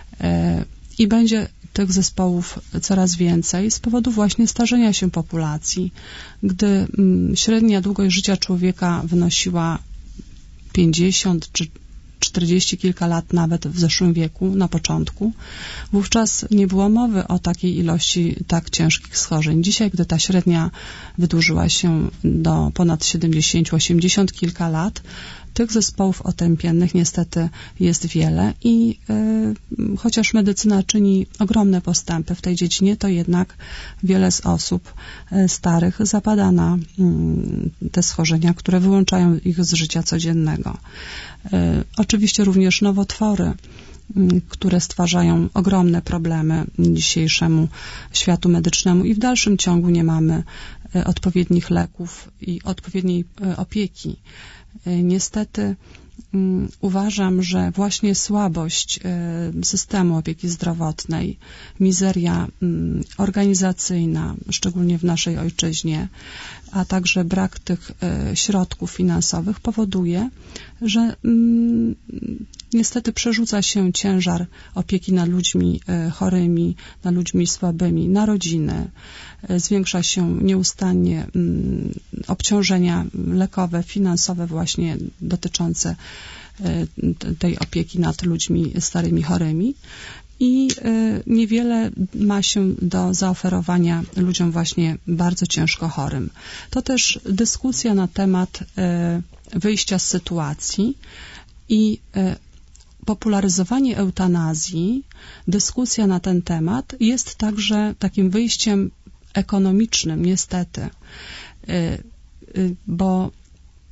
i będzie tych zespołów coraz więcej z powodu właśnie starzenia się populacji. Gdy średnia długość życia człowieka wynosiła pięćdziesiąt czy czterdzieści kilka lat nawet w zeszłym wieku, na początku, wówczas nie było mowy o takiej ilości tak ciężkich schorzeń. Dzisiaj, gdy ta średnia wydłużyła się do ponad siedemdziesiąt osiemdziesiąt kilka lat, tych zespołów otępiennych niestety jest wiele i y, chociaż medycyna czyni ogromne postępy w tej dziedzinie, to jednak wiele z osób y, starych zapada na y, te schorzenia, które wyłączają ich z życia codziennego. Y, oczywiście również nowotwory, y, które stwarzają ogromne problemy dzisiejszemu światu medycznemu i w dalszym ciągu nie mamy y, odpowiednich leków i odpowiedniej y, opieki. Niestety um, uważam, że właśnie słabość y, systemu opieki zdrowotnej, mizeria um, organizacyjna, szczególnie w naszej ojczyźnie, a także brak tych y, środków finansowych powoduje, że um, niestety przerzuca się ciężar opieki nad ludźmi y, chorymi, nad ludźmi słabymi, na rodziny. Zwiększa się nieustannie um, obciążenia lekowe, finansowe właśnie dotyczące y, tej opieki nad ludźmi starymi, chorymi i y, niewiele ma się do zaoferowania ludziom właśnie bardzo ciężko chorym. To też dyskusja na temat y, wyjścia z sytuacji i y, popularyzowanie eutanazji, dyskusja na ten temat jest także takim wyjściem ekonomicznym, niestety, bo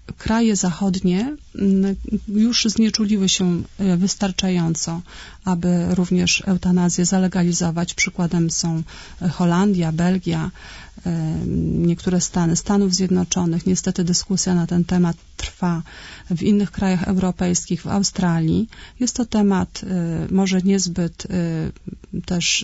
kraje zachodnie już znieczuliły się wystarczająco, aby również eutanazję zalegalizować. Przykładem są Holandia, Belgia, niektóre Stany, Stanów Zjednoczonych. Niestety dyskusja na ten temat trwa w innych krajach europejskich, w Australii. Jest to temat może niezbyt też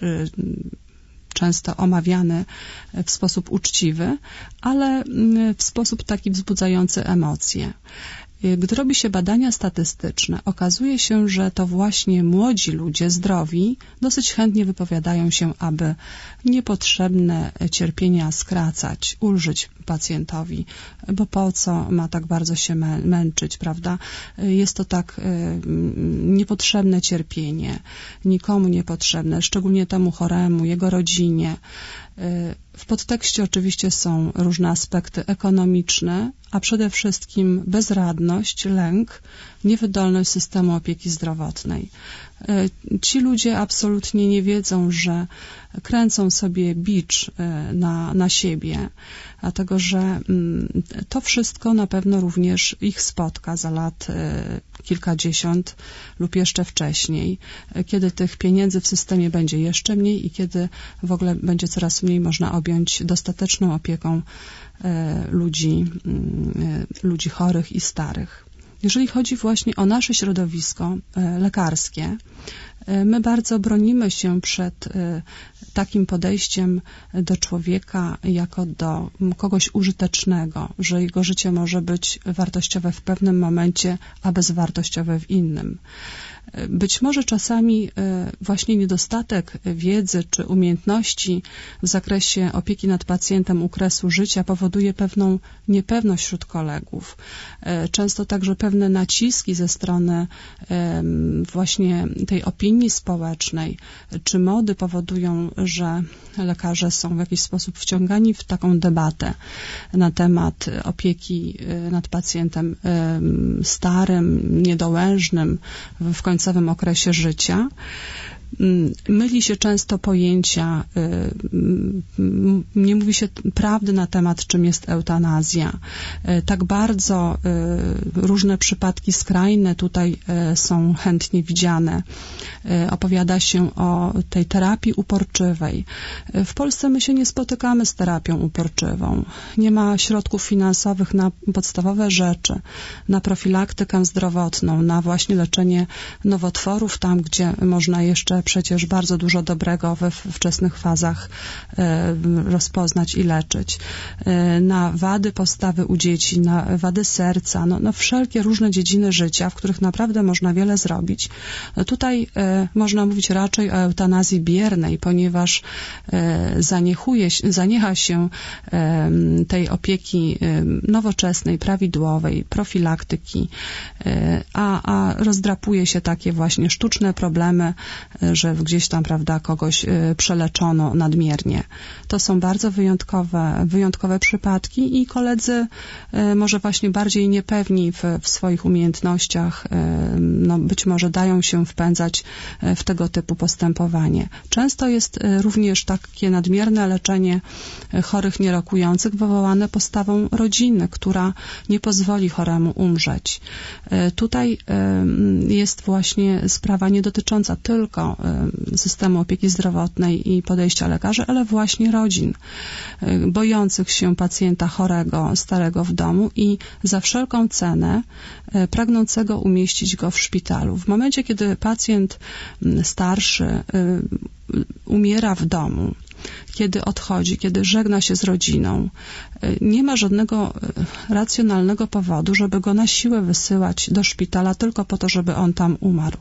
często omawiany w sposób uczciwy, ale w sposób taki wzbudzający emocje. Gdy robi się badania statystyczne, okazuje się, że to właśnie młodzi ludzie zdrowi dosyć chętnie wypowiadają się, aby niepotrzebne cierpienia skracać, ulżyć pacjentowi, bo po co ma tak bardzo się męczyć, prawda? Jest to tak niepotrzebne cierpienie, nikomu niepotrzebne, szczególnie temu choremu, jego rodzinie. W podtekście oczywiście są różne aspekty ekonomiczne, a przede wszystkim bezradność, lęk, niewydolność systemu opieki zdrowotnej. Ci ludzie absolutnie nie wiedzą, że kręcą sobie bicz na, na siebie, dlatego że to wszystko na pewno również ich spotka za lat kilkadziesiąt lub jeszcze wcześniej, kiedy tych pieniędzy w systemie będzie jeszcze mniej i kiedy w ogóle będzie coraz mniej można objąć dostateczną opieką ludzi, ludzi chorych i starych. Jeżeli chodzi właśnie o nasze środowisko lekarskie, my bardzo bronimy się przed takim podejściem do człowieka jako do kogoś użytecznego, że jego życie może być wartościowe w pewnym momencie, a bezwartościowe w innym. Być może czasami właśnie niedostatek wiedzy czy umiejętności w zakresie opieki nad pacjentem u kresu życia powoduje pewną niepewność wśród kolegów. Często także pewne naciski ze strony właśnie tej opinii społecznej czy mody powodują, że lekarze są w jakiś sposób wciągani w taką debatę na temat opieki nad pacjentem starym, niedołężnym, w końcowym okresie życia. Myli się często pojęcia, nie mówi się prawdy na temat, czym jest eutanazja. Tak bardzo różne przypadki skrajne tutaj są chętnie widziane. Opowiada się o tej terapii uporczywej. W Polsce my się nie spotykamy z terapią uporczywą. Nie ma środków finansowych na podstawowe rzeczy, na profilaktykę zdrowotną, na właśnie leczenie nowotworów, tam gdzie można jeszcze przecież bardzo dużo dobrego we wczesnych fazach rozpoznać i leczyć. Na wady postawy u dzieci, na wady serca, no, no wszelkie różne dziedziny życia, w których naprawdę można wiele zrobić. No tutaj można mówić raczej o eutanazji biernej, ponieważ zaniechuje, zaniecha się tej opieki nowoczesnej, prawidłowej, profilaktyki, a, a rozdrapuje się takie właśnie sztuczne problemy, że gdzieś tam, prawda, kogoś przeleczono nadmiernie. To są bardzo wyjątkowe, wyjątkowe przypadki i koledzy może właśnie bardziej niepewni w, w swoich umiejętnościach, no być może dają się wpędzać w tego typu postępowanie. Często jest również takie nadmierne leczenie chorych nierokujących wywołane postawą rodziny, która nie pozwoli choremu umrzeć. Tutaj jest właśnie sprawa nie dotycząca tylko systemu opieki zdrowotnej i podejścia lekarzy, ale właśnie rodzin, bojących się pacjenta chorego, starego w domu i za wszelką cenę pragnącego umieścić go w szpitalu. W momencie, kiedy pacjent starszy umiera w domu, kiedy odchodzi, kiedy żegna się z rodziną, nie ma żadnego racjonalnego powodu, żeby go na siłę wysyłać do szpitala tylko po to, żeby on tam umarł.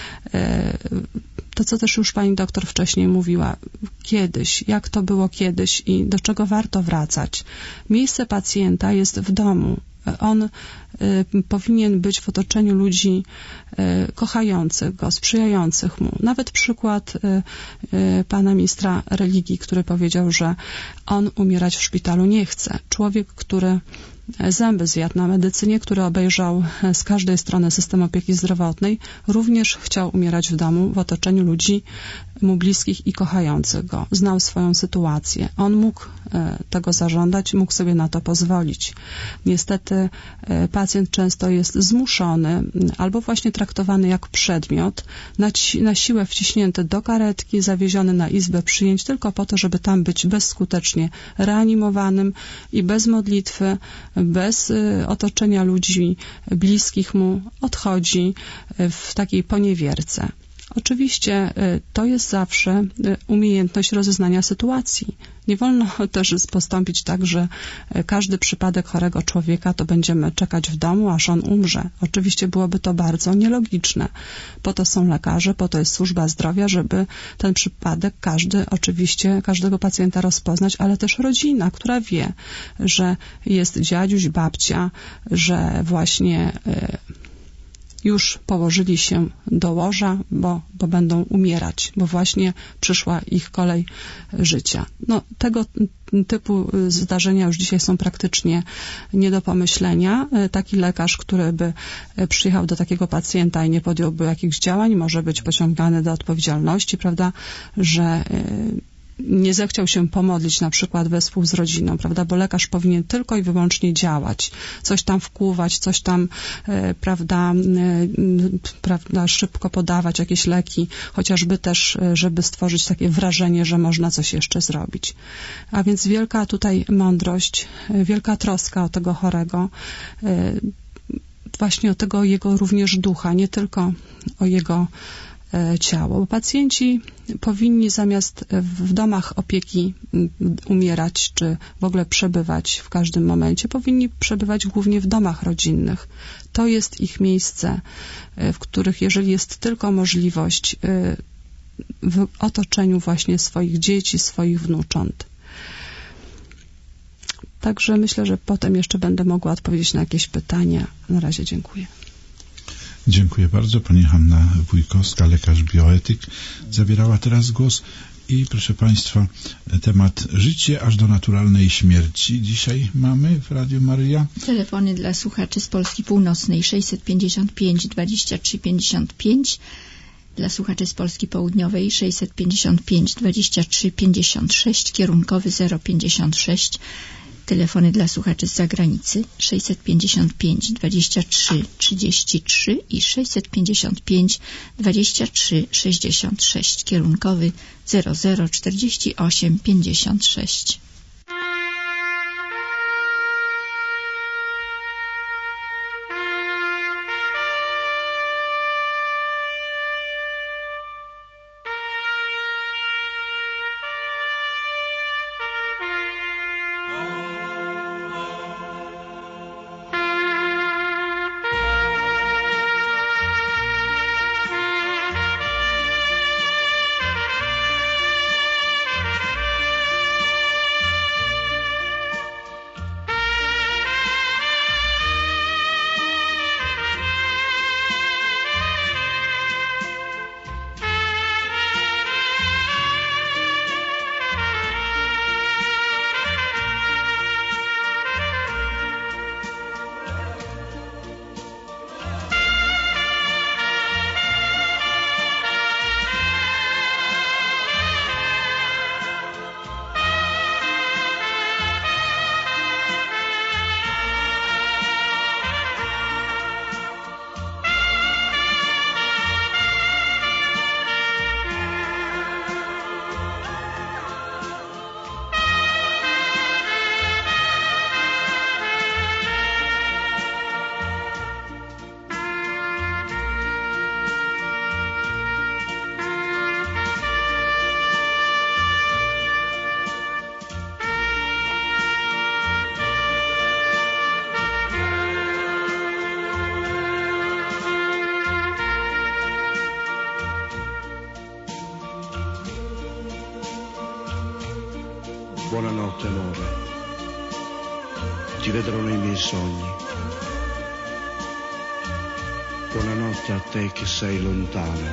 To, co też już pani doktor wcześniej mówiła, kiedyś, jak to było kiedyś i do czego warto wracać. Miejsce pacjenta jest w domu. On y, powinien być w otoczeniu ludzi y, kochających go, sprzyjających mu. Nawet przykład y, y, pana ministra religii, który powiedział, że on umierać w szpitalu nie chce. Człowiek, który zęby zjadł na medycynie, który obejrzał z każdej strony system opieki zdrowotnej, również chciał umierać w domu, w otoczeniu ludzi mu bliskich i kochających go. Znał swoją sytuację. On mógł tego zażądać, mógł sobie na to pozwolić. Niestety pacjent często jest zmuszony albo właśnie traktowany jak przedmiot, na, ci, na siłę wciśnięty do karetki, zawieziony na izbę przyjęć tylko po to, żeby tam być bezskutecznie reanimowanym i bez modlitwy, bez otoczenia ludzi bliskich mu odchodzi w takiej poniewierce. Oczywiście to jest zawsze umiejętność rozeznania sytuacji. Nie wolno też postąpić tak, że każdy przypadek chorego człowieka to będziemy czekać w domu, aż on umrze. Oczywiście byłoby to bardzo nielogiczne. Po to są lekarze, po to jest służba zdrowia, żeby ten przypadek każdy, oczywiście każdego pacjenta rozpoznać, ale też rodzina, która wie, że jest dziadziuś, babcia, że właśnie już położyli się do łoża, bo, bo będą umierać, bo właśnie przyszła ich kolej życia. No, tego typu zdarzenia już dzisiaj są praktycznie nie do pomyślenia. Taki lekarz, który by przyjechał do takiego pacjenta i nie podjąłby jakichś działań, może być pociągany do odpowiedzialności, prawda, że nie zechciał się pomodlić na przykład wespół z rodziną, prawda, bo lekarz powinien tylko i wyłącznie działać, coś tam wkłuwać, coś tam, e, prawda, e, prawda, szybko podawać jakieś leki, chociażby też, żeby stworzyć takie wrażenie, że można coś jeszcze zrobić. A więc wielka tutaj mądrość, wielka troska o tego chorego, e, właśnie o tego jego również ducha, nie tylko o jego ciało. Bo pacjenci powinni zamiast w domach opieki umierać, czy w ogóle przebywać w każdym momencie, powinni przebywać głównie w domach rodzinnych. To jest ich miejsce, w których jeżeli jest tylko możliwość w otoczeniu właśnie swoich dzieci, swoich wnucząt. Także myślę, że potem jeszcze będę mogła odpowiedzieć na jakieś pytania. Na razie dziękuję. Dziękuję bardzo. Pani Hanna Wójkowska, lekarz bioetyk, zabierała teraz głos. I proszę Państwa, temat życie aż do naturalnej śmierci dzisiaj mamy w Radiu Maryja. Telefony dla słuchaczy z Polski Północnej sześćset pięćdziesiąt pięć dwadzieścia trzy pięćdziesiąt pięć, dla słuchaczy z Polski Południowej sześćset pięćdziesiąt pięć dwadzieścia trzy pięćdziesiąt sześć, kierunkowy zero pięćdziesiąt sześć. Telefony dla słuchaczy z zagranicy sześćset pięćdziesiąt pięć dwadzieścia trzy trzydzieści trzy i sześćset pięćdziesiąt pięć dwadzieścia trzy sześćdziesiąt sześć, kierunkowy zero zero czterdzieści osiem pięćdziesiąt sześć. Buonanotte amore, ti vedrò nei miei sogni. Buonanotte a te che sei lontana.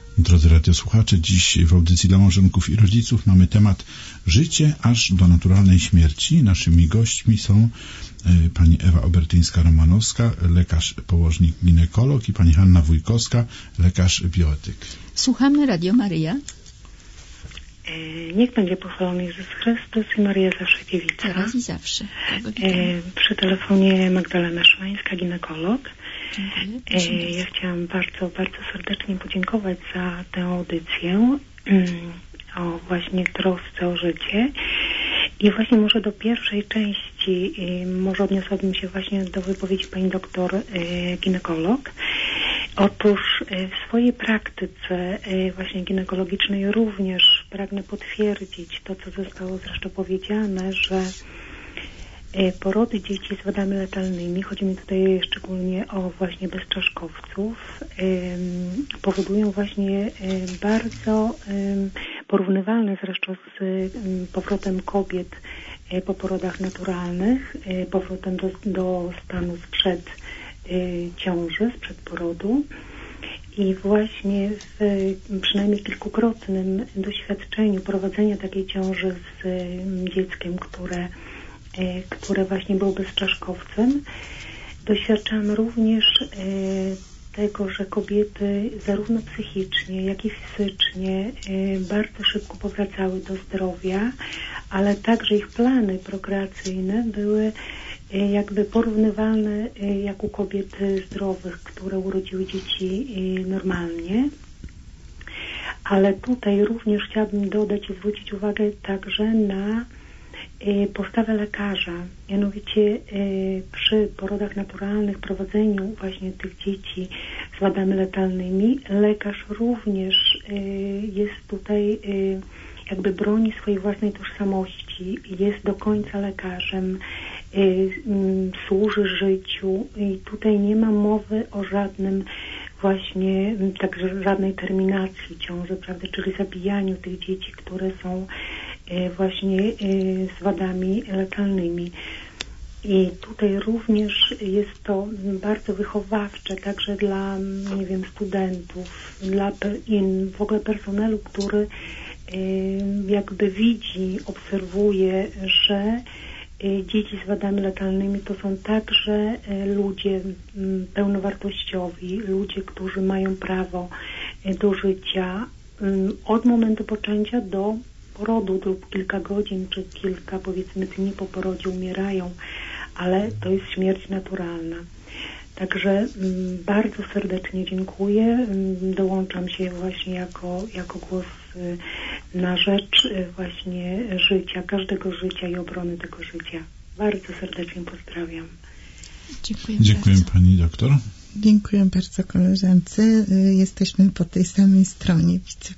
Drodzy radiosłuchacze, dziś w audycji dla małżonków i rodziców mamy temat życie aż do naturalnej śmierci. Naszymi gośćmi są y, pani Ewa Obertyńska-Romanowska, lekarz położnik ginekolog, i pani Hanna Wójkowska, lekarz bioetyk. Słuchamy Radio Maryja. Niech będzie pochwalony Jezus Chrystus i Maryja zawsze dziewica. Teraz i zawsze. E, przy telefonie Magdalena Szymańska, ginekolog. Dziękuję. E, ja chciałam bardzo, bardzo serdecznie podziękować za tę audycję mm, o właśnie trosce o życie. I właśnie może do pierwszej części, y, może odniosłabym się właśnie do wypowiedzi pani doktor y, ginekolog. Otóż y, w swojej praktyce y, właśnie ginekologicznej również pragnę potwierdzić to, co zostało zresztą powiedziane, że y, porody dzieci z wadami letalnymi, chodzi mi tutaj szczególnie o właśnie bezczaszkowców, y, powodują właśnie y, bardzo y, porównywalne zresztą z y, powrotem kobiet y, po porodach naturalnych, y, powrotem do, do stanu sprzed y, ciąży, sprzed porodu. I właśnie w przynajmniej kilkukrotnym doświadczeniu prowadzenia takiej ciąży z y, dzieckiem, które, y, które właśnie było bezczaszkowcem, doświadczałam również y, tego, że kobiety zarówno psychicznie, jak i fizycznie y, bardzo szybko powracały do zdrowia, ale także ich plany prokreacyjne były y, jakby porównywalne y, jak u kobiet zdrowych, które urodziły dzieci y, normalnie. Ale tutaj również chciałabym dodać i zwrócić uwagę także na postawę lekarza. Mianowicie przy porodach naturalnych, prowadzeniu właśnie tych dzieci z wadami letalnymi, lekarz również jest tutaj, jakby broni swojej własnej tożsamości, jest do końca lekarzem, służy życiu i tutaj nie ma mowy o żadnym właśnie, także żadnej terminacji ciąży, prawda, czyli zabijaniu tych dzieci, które są właśnie z wadami letalnymi. I tutaj również jest to bardzo wychowawcze, także dla, nie wiem, studentów, dla in, w ogóle personelu, który jakby widzi, obserwuje, że dzieci z wadami letalnymi to są także ludzie pełnowartościowi, ludzie, którzy mają prawo do życia od momentu poczęcia do porodu lub kilka godzin, czy kilka, powiedzmy, dni po porodzie umierają, ale to jest śmierć naturalna. Także m, bardzo serdecznie dziękuję. Dołączam się właśnie jako, jako głos y, na rzecz y, właśnie życia, każdego życia i obrony tego życia. Bardzo serdecznie pozdrawiam. Dziękuję, Dziękuję bardzo. pani doktor. Dziękuję bardzo koleżance. Y, Jesteśmy po tej samej stronie, widzę.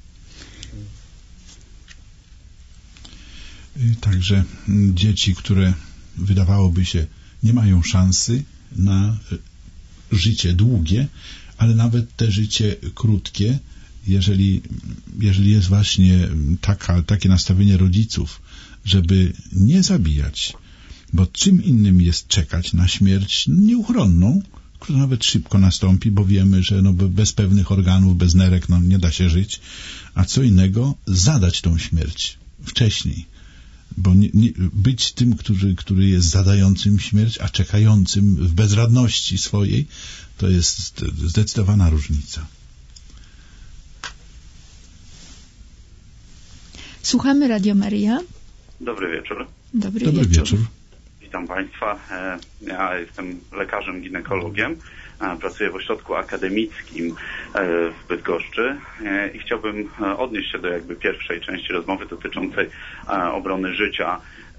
Także dzieci, które wydawałoby się nie mają szansy na życie długie, ale nawet te życie krótkie, jeżeli, jeżeli jest właśnie taka, takie nastawienie rodziców, żeby nie zabijać, bo czym innym jest czekać na śmierć nieuchronną, która nawet szybko nastąpi, bo wiemy, że no bez pewnych organów, bez nerek no nie da się żyć, a co innego zadać tą śmierć wcześniej. Bo nie, nie, być tym, który, który jest zadającym śmierć, a czekającym w bezradności swojej, to jest zdecydowana różnica. Słuchamy Radio Maryja. Dobry wieczór. Dobry, Dobry wieczór. wieczór. Witam Państwa. Ja jestem lekarzem ginekologiem. Pracuję w ośrodku akademickim w Bydgoszczy i chciałbym odnieść się do jakby pierwszej części rozmowy dotyczącej obrony życia,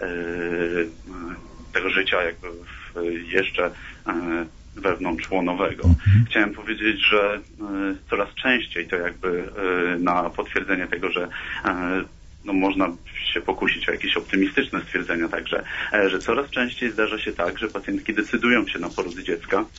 tego życia jakby jeszcze wewnątrzłonowego. Mhm. Chciałem powiedzieć, że coraz częściej to jakby na potwierdzenie tego, że no można się pokusić o jakieś optymistyczne stwierdzenia także, że coraz częściej zdarza się tak, że pacjentki decydują się na poród dziecka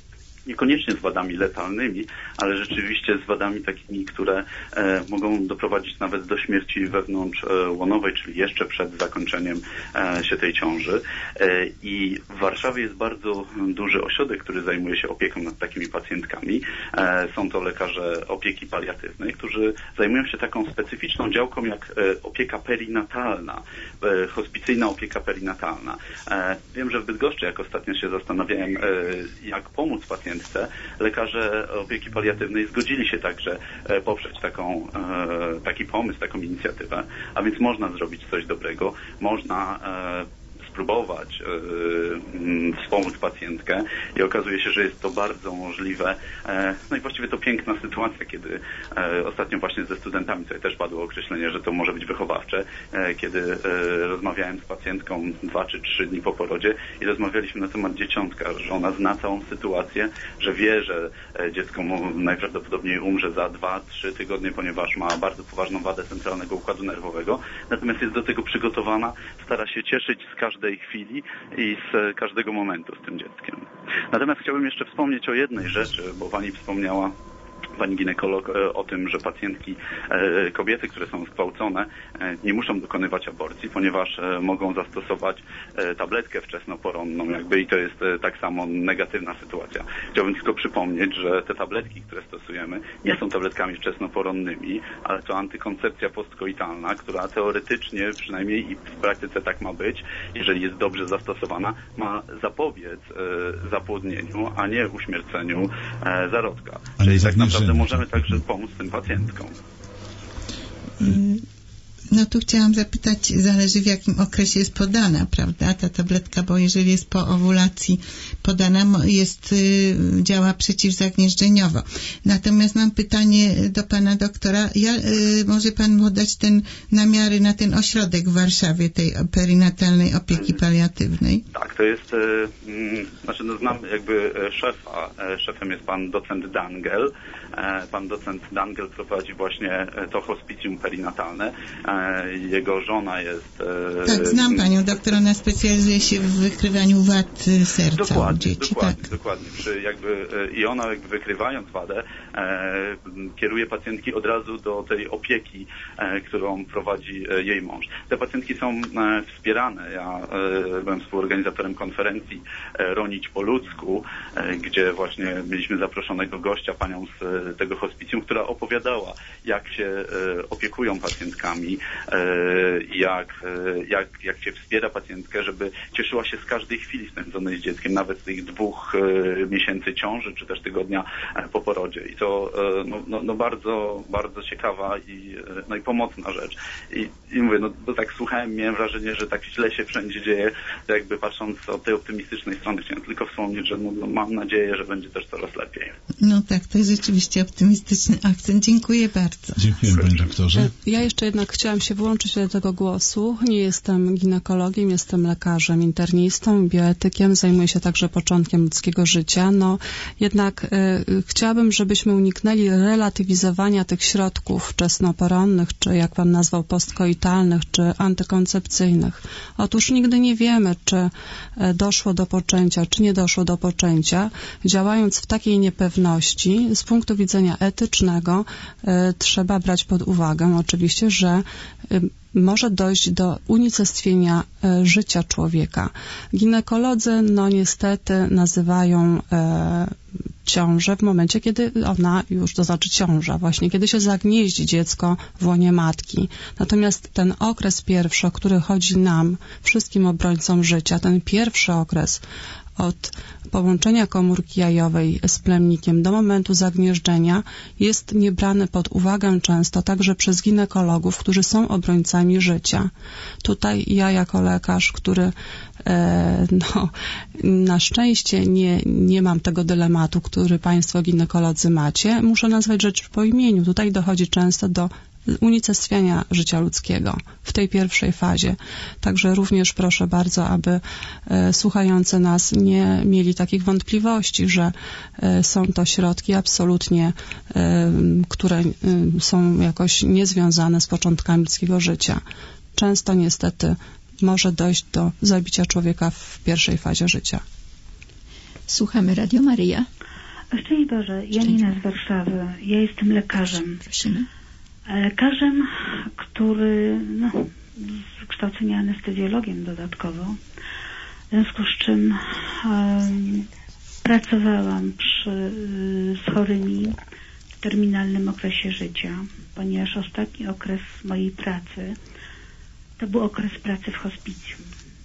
niekoniecznie z wadami letalnymi, ale rzeczywiście z wadami takimi, które e, mogą doprowadzić nawet do śmierci wewnątrzłonowej, czyli jeszcze przed zakończeniem e, się tej ciąży. E, I w Warszawie jest bardzo duży ośrodek, który zajmuje się opieką nad takimi pacjentkami. E, są to lekarze opieki paliatywnej, którzy zajmują się taką specyficzną działką jak e, opieka perinatalna, e, hospicyjna opieka perinatalna. E, wiem, że w Bydgoszczy, jak ostatnio się zastanawiałem, e, jak pomóc pacjentce, lekarze opieki paliatywnej zgodzili się także e, poprzeć taką, e, taki pomysł, taką inicjatywę, a więc można zrobić coś dobrego, można e, spróbować e, wspomóc pacjentkę i okazuje się, że jest to bardzo możliwe. E, no i właściwie to piękna sytuacja, kiedy e, ostatnio właśnie ze studentami, tutaj też padło określenie, że to może być wychowawcze, e, kiedy e, rozmawiałem z pacjentką dwa czy trzy dni po porodzie i rozmawialiśmy na temat dzieciątka, że ona zna całą sytuację, że wie, że e, dziecko mu najprawdopodobniej umrze za dwa, trzy tygodnie, ponieważ ma bardzo poważną wadę centralnego układu nerwowego, natomiast jest do tego przygotowana, stara się cieszyć z każdej chwili i z każdego momentu z tym dzieckiem. Natomiast chciałbym jeszcze wspomnieć o jednej rzeczy, bo pani wspomniała, pani ginekolog, o tym, że pacjentki, kobiety, które są zgwałcone, nie muszą dokonywać aborcji, ponieważ mogą zastosować tabletkę wczesnoporonną, jakby, i to jest tak samo negatywna sytuacja. Chciałbym tylko przypomnieć, że te tabletki, które stosujemy, nie są tabletkami wczesnoporonnymi, ale to antykoncepcja postkoitalna, która teoretycznie, przynajmniej i w praktyce tak ma być, jeżeli jest dobrze zastosowana, ma zapobiec zapłodnieniu, a nie uśmierceniu zarodka. Czyli tak naprawdę możemy także pomóc tym pacjentkom. No tu chciałam zapytać, zależy w jakim okresie jest podana, prawda, ta tabletka, bo jeżeli jest po owulacji podana, jest, działa przeciwzagnieżdżeniowo. Natomiast mam pytanie do pana doktora. Ja, może pan podać ten namiary na ten ośrodek w Warszawie, tej perinatalnej opieki paliatywnej? Tak, to jest, mm, znaczy no znam jakby szefa. Szefem jest pan docent Dangel. Pan docent Dangel prowadzi właśnie to hospicjum perinatalne. Jego żona jest... Tak, znam panią doktor, ona specjalizuje się w wykrywaniu wad serca dokładnie, u dzieci. Dokładnie, tak. dokładnie. Przy jakby, i ona jakby wykrywając wadę e, kieruje pacjentki od razu do tej opieki, e, którą prowadzi e, jej mąż. Te pacjentki są e, wspierane. Ja e, byłem współorganizatorem konferencji e, Ronić po ludzku, e, gdzie właśnie mieliśmy zaproszonego gościa, panią z e, tego hospicjum, która opowiadała, jak się e, opiekują pacjentkami, Jak, jak, jak się wspiera pacjentkę, żeby cieszyła się z każdej chwili spędzonej z dzieckiem, nawet z tych dwóch miesięcy ciąży, czy też tygodnia po porodzie. I to no, no, no bardzo, bardzo ciekawa i, no i pomocna rzecz. I, i mówię, no bo tak słuchałem, miałem wrażenie, że tak źle się wszędzie dzieje, to jakby patrząc od tej optymistycznej strony, chciałem tylko wspomnieć, że no, no, mam nadzieję, że będzie też coraz lepiej. No tak, to jest rzeczywiście optymistyczny akcent. Dziękuję bardzo. Dziękuję, panie doktorze. Ja jeszcze jednak chciałam się włączyć do tego głosu. Nie jestem ginekologiem, jestem lekarzem, internistą, bioetykiem, zajmuję się także początkiem ludzkiego życia. No jednak y, chciałabym, żebyśmy uniknęli relatywizowania tych środków wczesnoporonnych, czy jak pan nazwał, postkoitalnych, czy antykoncepcyjnych. Otóż nigdy nie wiemy, czy doszło do poczęcia, czy nie doszło do poczęcia. Działając w takiej niepewności, z punktu widzenia etycznego, y, trzeba brać pod uwagę oczywiście, że y, może dojść do unicestwienia e, życia człowieka. Ginekolodzy, no niestety, nazywają e, ciążę w momencie, kiedy ona już, to znaczy ciąża, właśnie kiedy się zagnieździ dziecko w łonie matki. Natomiast ten okres pierwszy, o który chodzi nam, wszystkim obrońcom życia, ten pierwszy okres od połączenia komórki jajowej z plemnikiem do momentu zagnieżdżenia jest niebrany pod uwagę często także przez ginekologów, którzy są obrońcami życia. Tutaj ja jako lekarz, który e, no, na szczęście nie, nie mam tego dylematu, który państwo ginekolodzy macie, muszę nazwać rzecz po imieniu. Tutaj dochodzi często do unicestwiania życia ludzkiego w tej pierwszej fazie. Także również proszę bardzo, aby e, słuchający nas nie mieli takich wątpliwości, że e, są to środki absolutnie, e, które e, są jakoś niezwiązane z początkami ludzkiego życia. Często niestety może dojść do zabicia człowieka w pierwszej fazie życia. Słuchamy Radio Maryja. Szczęść Boże, Janina z Warszawy. Ja jestem lekarzem. Prosimy. Lekarzem, który no, z wykształcenia anestezjologiem dodatkowo, w związku z czym um, pracowałam przy, z chorymi w terminalnym okresie życia, ponieważ ostatni okres mojej pracy to był okres pracy w hospicjum.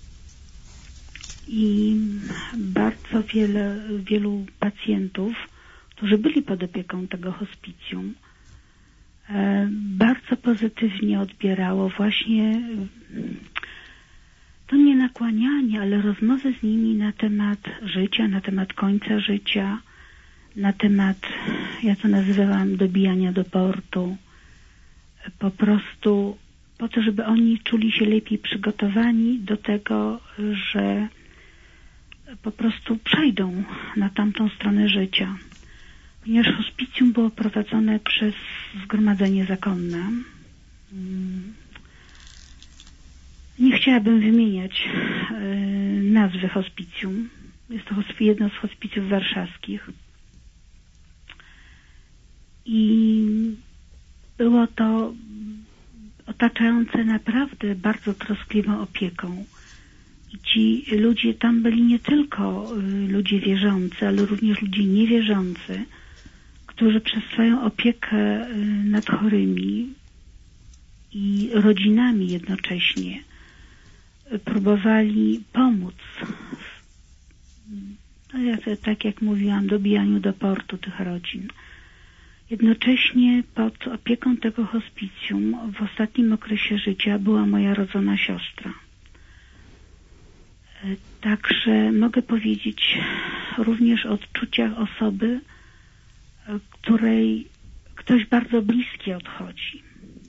I bardzo wiele, wielu pacjentów, którzy byli pod opieką tego hospicjum, bardzo pozytywnie odbierało właśnie to nie nakłanianie, ale rozmowy z nimi na temat życia, na temat końca życia, na temat, ja to nazywałam, dobijania do portu, po prostu po to, żeby oni czuli się lepiej przygotowani do tego, że po prostu przejdą na tamtą stronę życia. Ponieważ hospicjum było prowadzone przez Zgromadzenie Zakonne. Nie chciałabym wymieniać nazwy hospicjum. Jest to jedno z hospicjów warszawskich. I było to otaczające naprawdę bardzo troskliwą opieką. I ci ludzie tam byli nie tylko ludzie wierzący, ale również ludzie niewierzący, którzy przez swoją opiekę nad chorymi i rodzinami jednocześnie próbowali pomóc w, tak jak mówiłam, dobijaniu do portu tych rodzin. Jednocześnie pod opieką tego hospicjum w ostatnim okresie życia była moja rodzona siostra. Także mogę powiedzieć również o odczuciach osoby, której ktoś bardzo bliski odchodzi.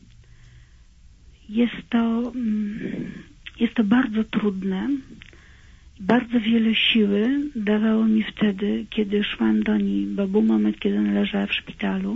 Jest to, jest to bardzo trudne. Bardzo wiele siły dawało mi wtedy, kiedy szłam do niej, bo był moment, kiedy ona leżała w szpitalu,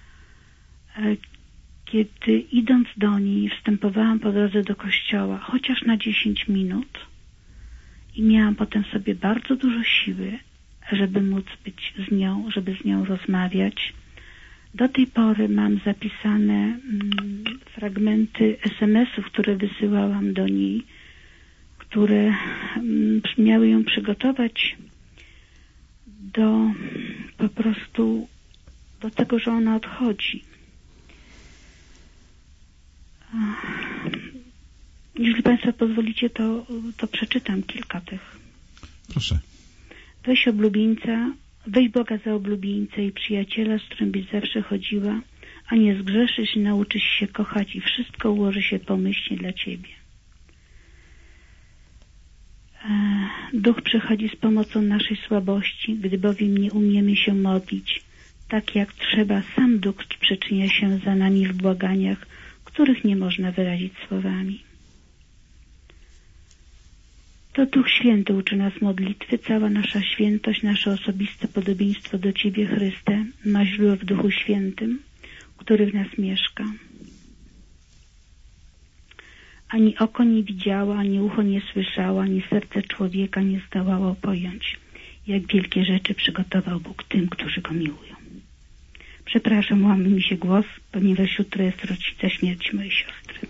kiedy idąc do niej wstępowałam po drodze do kościoła, chociaż na dziesięć minut, i miałam potem sobie bardzo dużo siły, żeby móc być z nią, żeby z nią rozmawiać. Do tej pory mam zapisane mm, fragmenty es em esów, które wysyłałam do niej, które mm, miały ją przygotować do po prostu do tego, że ona odchodzi. Jeśli Państwo pozwolicie, to, to przeczytam kilka tych. Proszę. Weź oblubieńca, weź Boga za oblubieńca i przyjaciela, z którym byś zawsze chodziła, a nie zgrzeszysz i nauczysz się kochać i wszystko ułoży się pomyślnie dla Ciebie. Duch przychodzi z pomocą naszej słabości, gdy bowiem nie umiemy się modlić. Tak jak trzeba, sam Duch przyczynia się za nami w błaganiach, których nie można wyrazić słowami. To Duch Święty uczy nas modlitwy, cała nasza świętość, nasze osobiste podobieństwo do Ciebie, Chryste, ma źródło w Duchu Świętym, który w nas mieszka. Ani oko nie widziało, ani ucho nie słyszało, ani serce człowieka nie zdołało pojąć, jak wielkie rzeczy przygotował Bóg tym, którzy Go miłują. Przepraszam, łamie mi się głos, ponieważ jutro jest rocznica śmierci mojej siostry.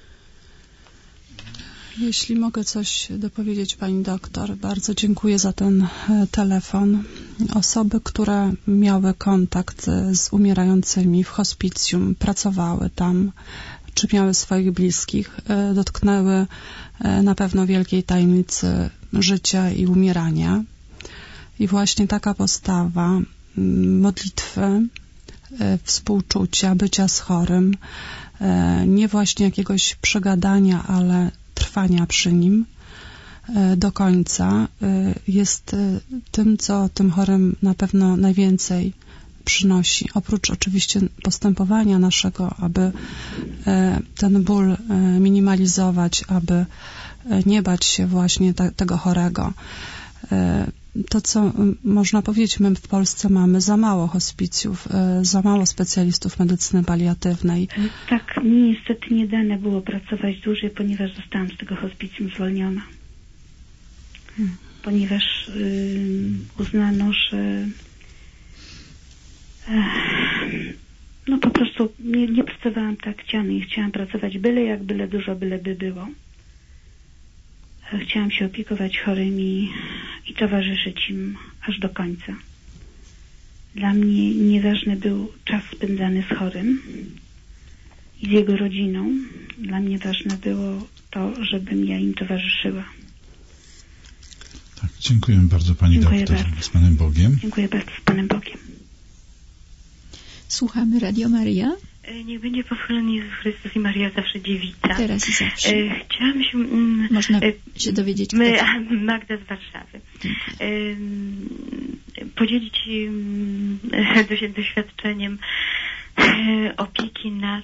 Jeśli mogę coś dopowiedzieć, pani doktor, bardzo dziękuję za ten telefon. Osoby, które miały kontakt z umierającymi w hospicjum, pracowały tam, czy miały swoich bliskich, dotknęły na pewno wielkiej tajemnicy życia i umierania. I właśnie taka postawa modlitwy, współczucia, bycia z chorym, nie właśnie jakiegoś przegadania, ale trwania przy nim do końca jest tym, co tym chorym na pewno najwięcej przynosi. Oprócz oczywiście postępowania naszego, aby ten ból minimalizować, aby nie bać się właśnie te, tego chorego. To, co można powiedzieć, my w Polsce mamy za mało hospicjów, za mało specjalistów medycyny paliatywnej. Tak, mi niestety nie dane było pracować dłużej, ponieważ zostałam z tego hospicjum zwolniona. Hmm. Ponieważ y, uznano, że No po prostu nie, nie pracowałam tak chciałam i chciałam pracować byle jak, byle dużo, byle by było. Chciałam się opiekować chorymi i towarzyszyć im aż do końca. Dla mnie nieważny był czas spędzany z chorym i z jego rodziną. Dla mnie ważne było to, żebym ja im towarzyszyła. Tak, dziękuję bardzo Pani Dziękuję doktor. bardzo. Z Panem Bogiem. Dziękuję bardzo, z Panem Bogiem. Słuchamy Radio Maryja. Niech będzie pochwalony Jezus Chrystus i Maria zawsze dziewica. Teraz i zawsze. E, chciałam się... Mm, Można e, się dowiedzieć, my, kto to... Magda z Warszawy. E, podzielić się doświadczeniem e, opieki nad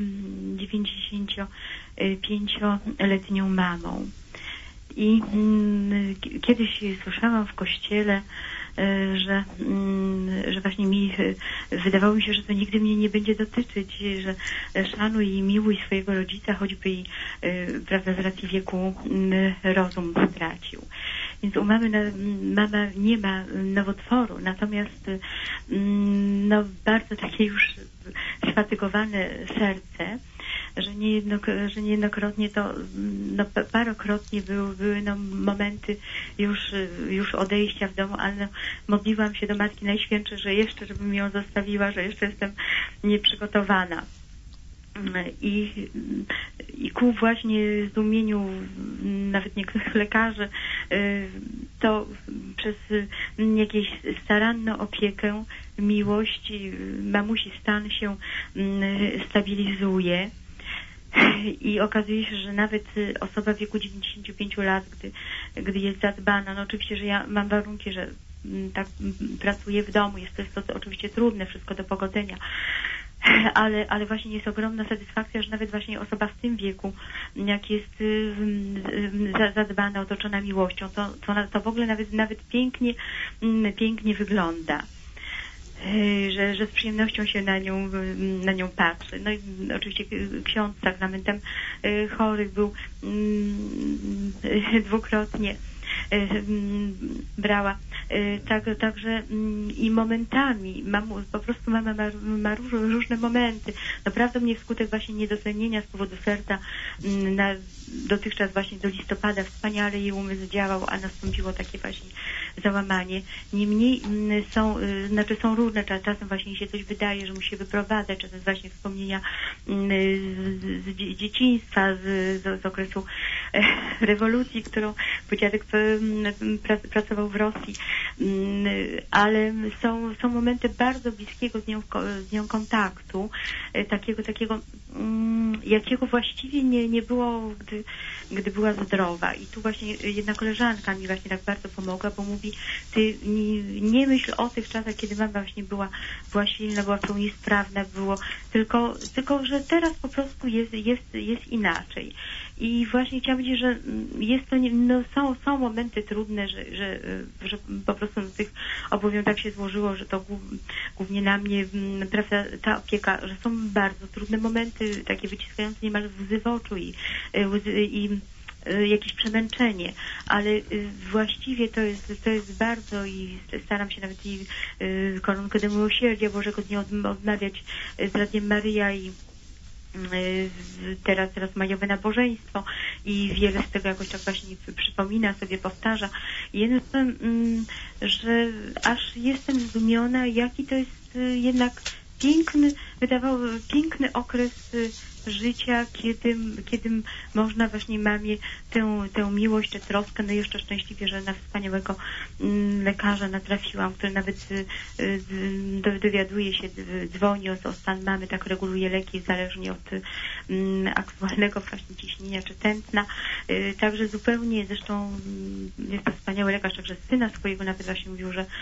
dziewięćdziesięciopięcioletnią mamą. I mm, kiedyś słyszałam w kościele, że, że właśnie mi wydawało mi się, że to nigdy mnie nie będzie dotyczyć, że szanuj i miłuj swojego rodzica, choćby i, prawda, z racji wieku rozum stracił. Więc u mamy na, mama nie ma nowotworu, natomiast no, bardzo takie już sfatygowane serce, że, niejednok, że niejednokrotnie to, no parokrotnie były, były no, momenty już, już odejścia w domu, ale no, modliłam się do Matki Najświętszej, że jeszcze, żebym ją zostawiła, że jeszcze jestem nieprzygotowana. I, i ku właśnie zdumieniu nawet niektórych lekarzy to przez jakąś staranną opiekę, miłość mamusi stan się stabilizuje. I okazuje się, że nawet osoba w wieku dziewięćdziesięciu pięciu lat, gdy, gdy jest zadbana, no oczywiście, że ja mam warunki, że tak pracuję w domu, jest to, jest to oczywiście trudne, wszystko do pogodzenia, ale, ale właśnie jest ogromna satysfakcja, że nawet właśnie osoba w tym wieku, jak jest zadbana, otoczona miłością, to, to, to w ogóle nawet, nawet pięknie, pięknie wygląda. Że, że z przyjemnością się na nią, na nią patrzy. No i oczywiście ksiądz sakramentem chorych był dwukrotnie brała. Tak, także i momentami, mam, po prostu mama ma, ma różne momenty. Naprawdę mnie wskutek właśnie niedocenienia z powodu serca na, dotychczas właśnie do listopada wspaniale jej umysł działał, a nastąpiło takie właśnie załamanie. Niemniej są, znaczy są różne, czasem właśnie się coś wydaje, że musi się wyprowadzać, czasem właśnie wspomnienia z, z dzieciństwa, z, z, z okresu rewolucji, którą bo dziadek pracował w Rosji, ale są, są momenty bardzo bliskiego z nią, z nią kontaktu, takiego, takiego jakiego właściwie nie, nie było, gdy, gdy była zdrowa. I tu właśnie jedna koleżanka mi właśnie tak bardzo pomogła, bo mówi, ty nie, nie myśl o tych czasach, kiedy mama właśnie była, była silna, była pełnisprawna, było, tylko, tylko że teraz po prostu jest, jest, jest inaczej. I właśnie chciałam powiedzieć, że jest to, no są, są momenty trudne, że, że, że po prostu z tych obowiązków tak się złożyło, że to głównie na mnie, prawda, ta opieka, że są bardzo trudne momenty, takie wyciskające niemal łzy w oczu i, i, i jakieś przemęczenie, ale właściwie to jest, to jest bardzo i staram się nawet i koronkę do miłosierdzia Bożego z nią odmawiać z Radiem Maryja i teraz, teraz majowe nabożeństwo i wiele z tego jakoś tak właśnie przypomina sobie, powtarza. I jednym słowem, że aż jestem zdumiona, jaki to jest jednak piękny, wydawał piękny okres życia, kiedy, kiedy można właśnie mamie tę, tę miłość, tę troskę, no jeszcze szczęśliwie, że na wspaniałego lekarza natrafiłam, który nawet dowiaduje się, dzwoni o, o stan mamy, tak reguluje leki zależnie od aktualnego właśnie ciśnienia czy tętna. Także zupełnie, zresztą jest to wspaniały lekarz, także syna swojego nawet właśnie mówił, że,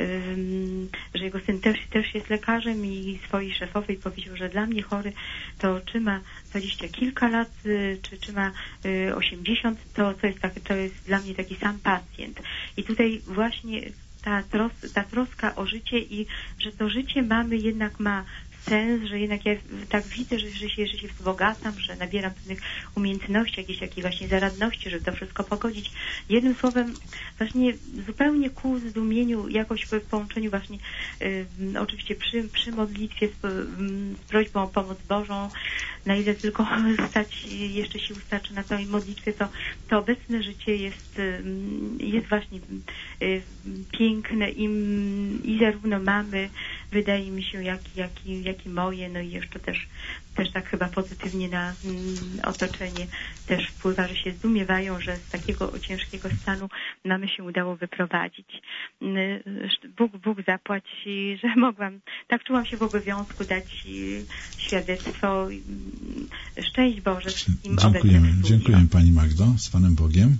że jego syn też, też jest lekarzem i swojej szefowej powiedział, że dla mnie chory to czy ma dwadzieścia kilka lat, czy, czy ma osiemdziesiąt, to, to, jest tak, to jest dla mnie taki sam pacjent. I tutaj właśnie ta, tros, ta troska o życie i że to życie mamy jednak ma sens, że jednak ja tak widzę, że, że, się, że się wzbogacam, że nabieram pewnych umiejętności, jakiejś takiej właśnie zaradności, żeby to wszystko pogodzić. Jednym słowem, właśnie zupełnie ku zdumieniu, jakoś w połączeniu właśnie y, oczywiście przy, przy modlitwie z, z prośbą o pomoc Bożą, na ile tylko stać, jeszcze sił starczy na tej modlitwie, to, to obecne życie jest, jest właśnie piękne i, i zarówno mamy, wydaje mi się, jak, jak, jak i moje, no i jeszcze też, też tak chyba pozytywnie na otoczenie też wpływa, że się zdumiewają, że z takiego ciężkiego stanu mamy się udało wyprowadzić. Bóg, Bóg zapłać, że mogłam, tak czułam się w obowiązku dać świadectwo. Szczęść Boże wszystkim obecnym. Dziękujemy, dziękujemy Pani Magdo, z Panem Bogiem.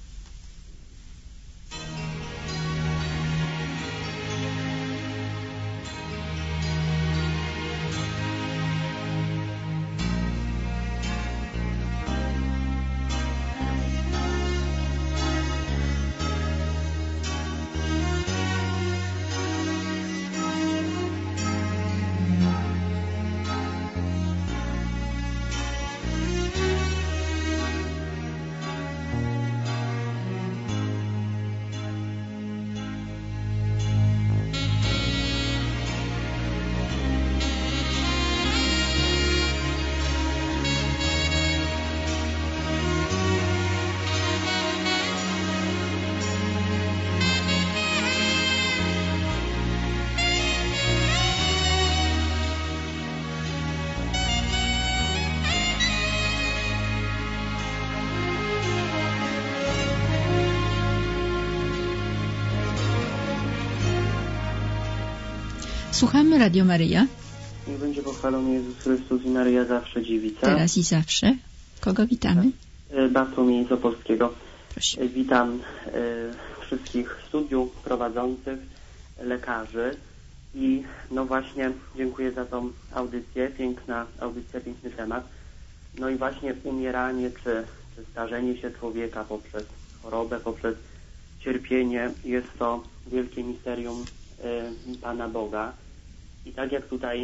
Słuchamy Radio Maryja. Niech będzie pochwalony Jezus Chrystus i Maryja zawsze dziewica. Teraz i zawsze. Kogo witamy? Bartłomiej z Opolskiego. Proszę. Witam y, wszystkich studiów prowadzących, lekarzy i no właśnie dziękuję za tą audycję. Piękna audycja, piękny temat. No i właśnie umieranie czy, czy starzenie się człowieka poprzez chorobę, poprzez cierpienie jest to wielkie misterium y, Pana Boga. I tak jak tutaj y,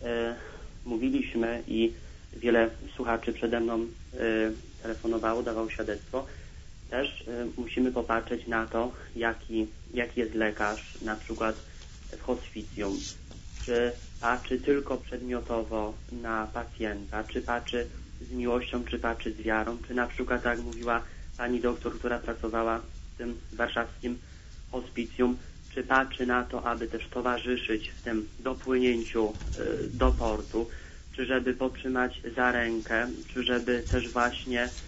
mówiliśmy i wiele słuchaczy przede mną y, telefonowało, dawało świadectwo, też y, musimy popatrzeć na to, jaki, jaki jest lekarz na przykład w hospicjum. Czy patrzy tylko przedmiotowo na pacjenta, czy patrzy z miłością, czy patrzy z wiarą, czy na przykład, tak jak mówiła pani doktor, która pracowała w tym warszawskim hospicjum, czy patrzy na to, aby też towarzyszyć w tym dopłynięciu y, do portu, czy żeby potrzymać za rękę, czy żeby też właśnie y,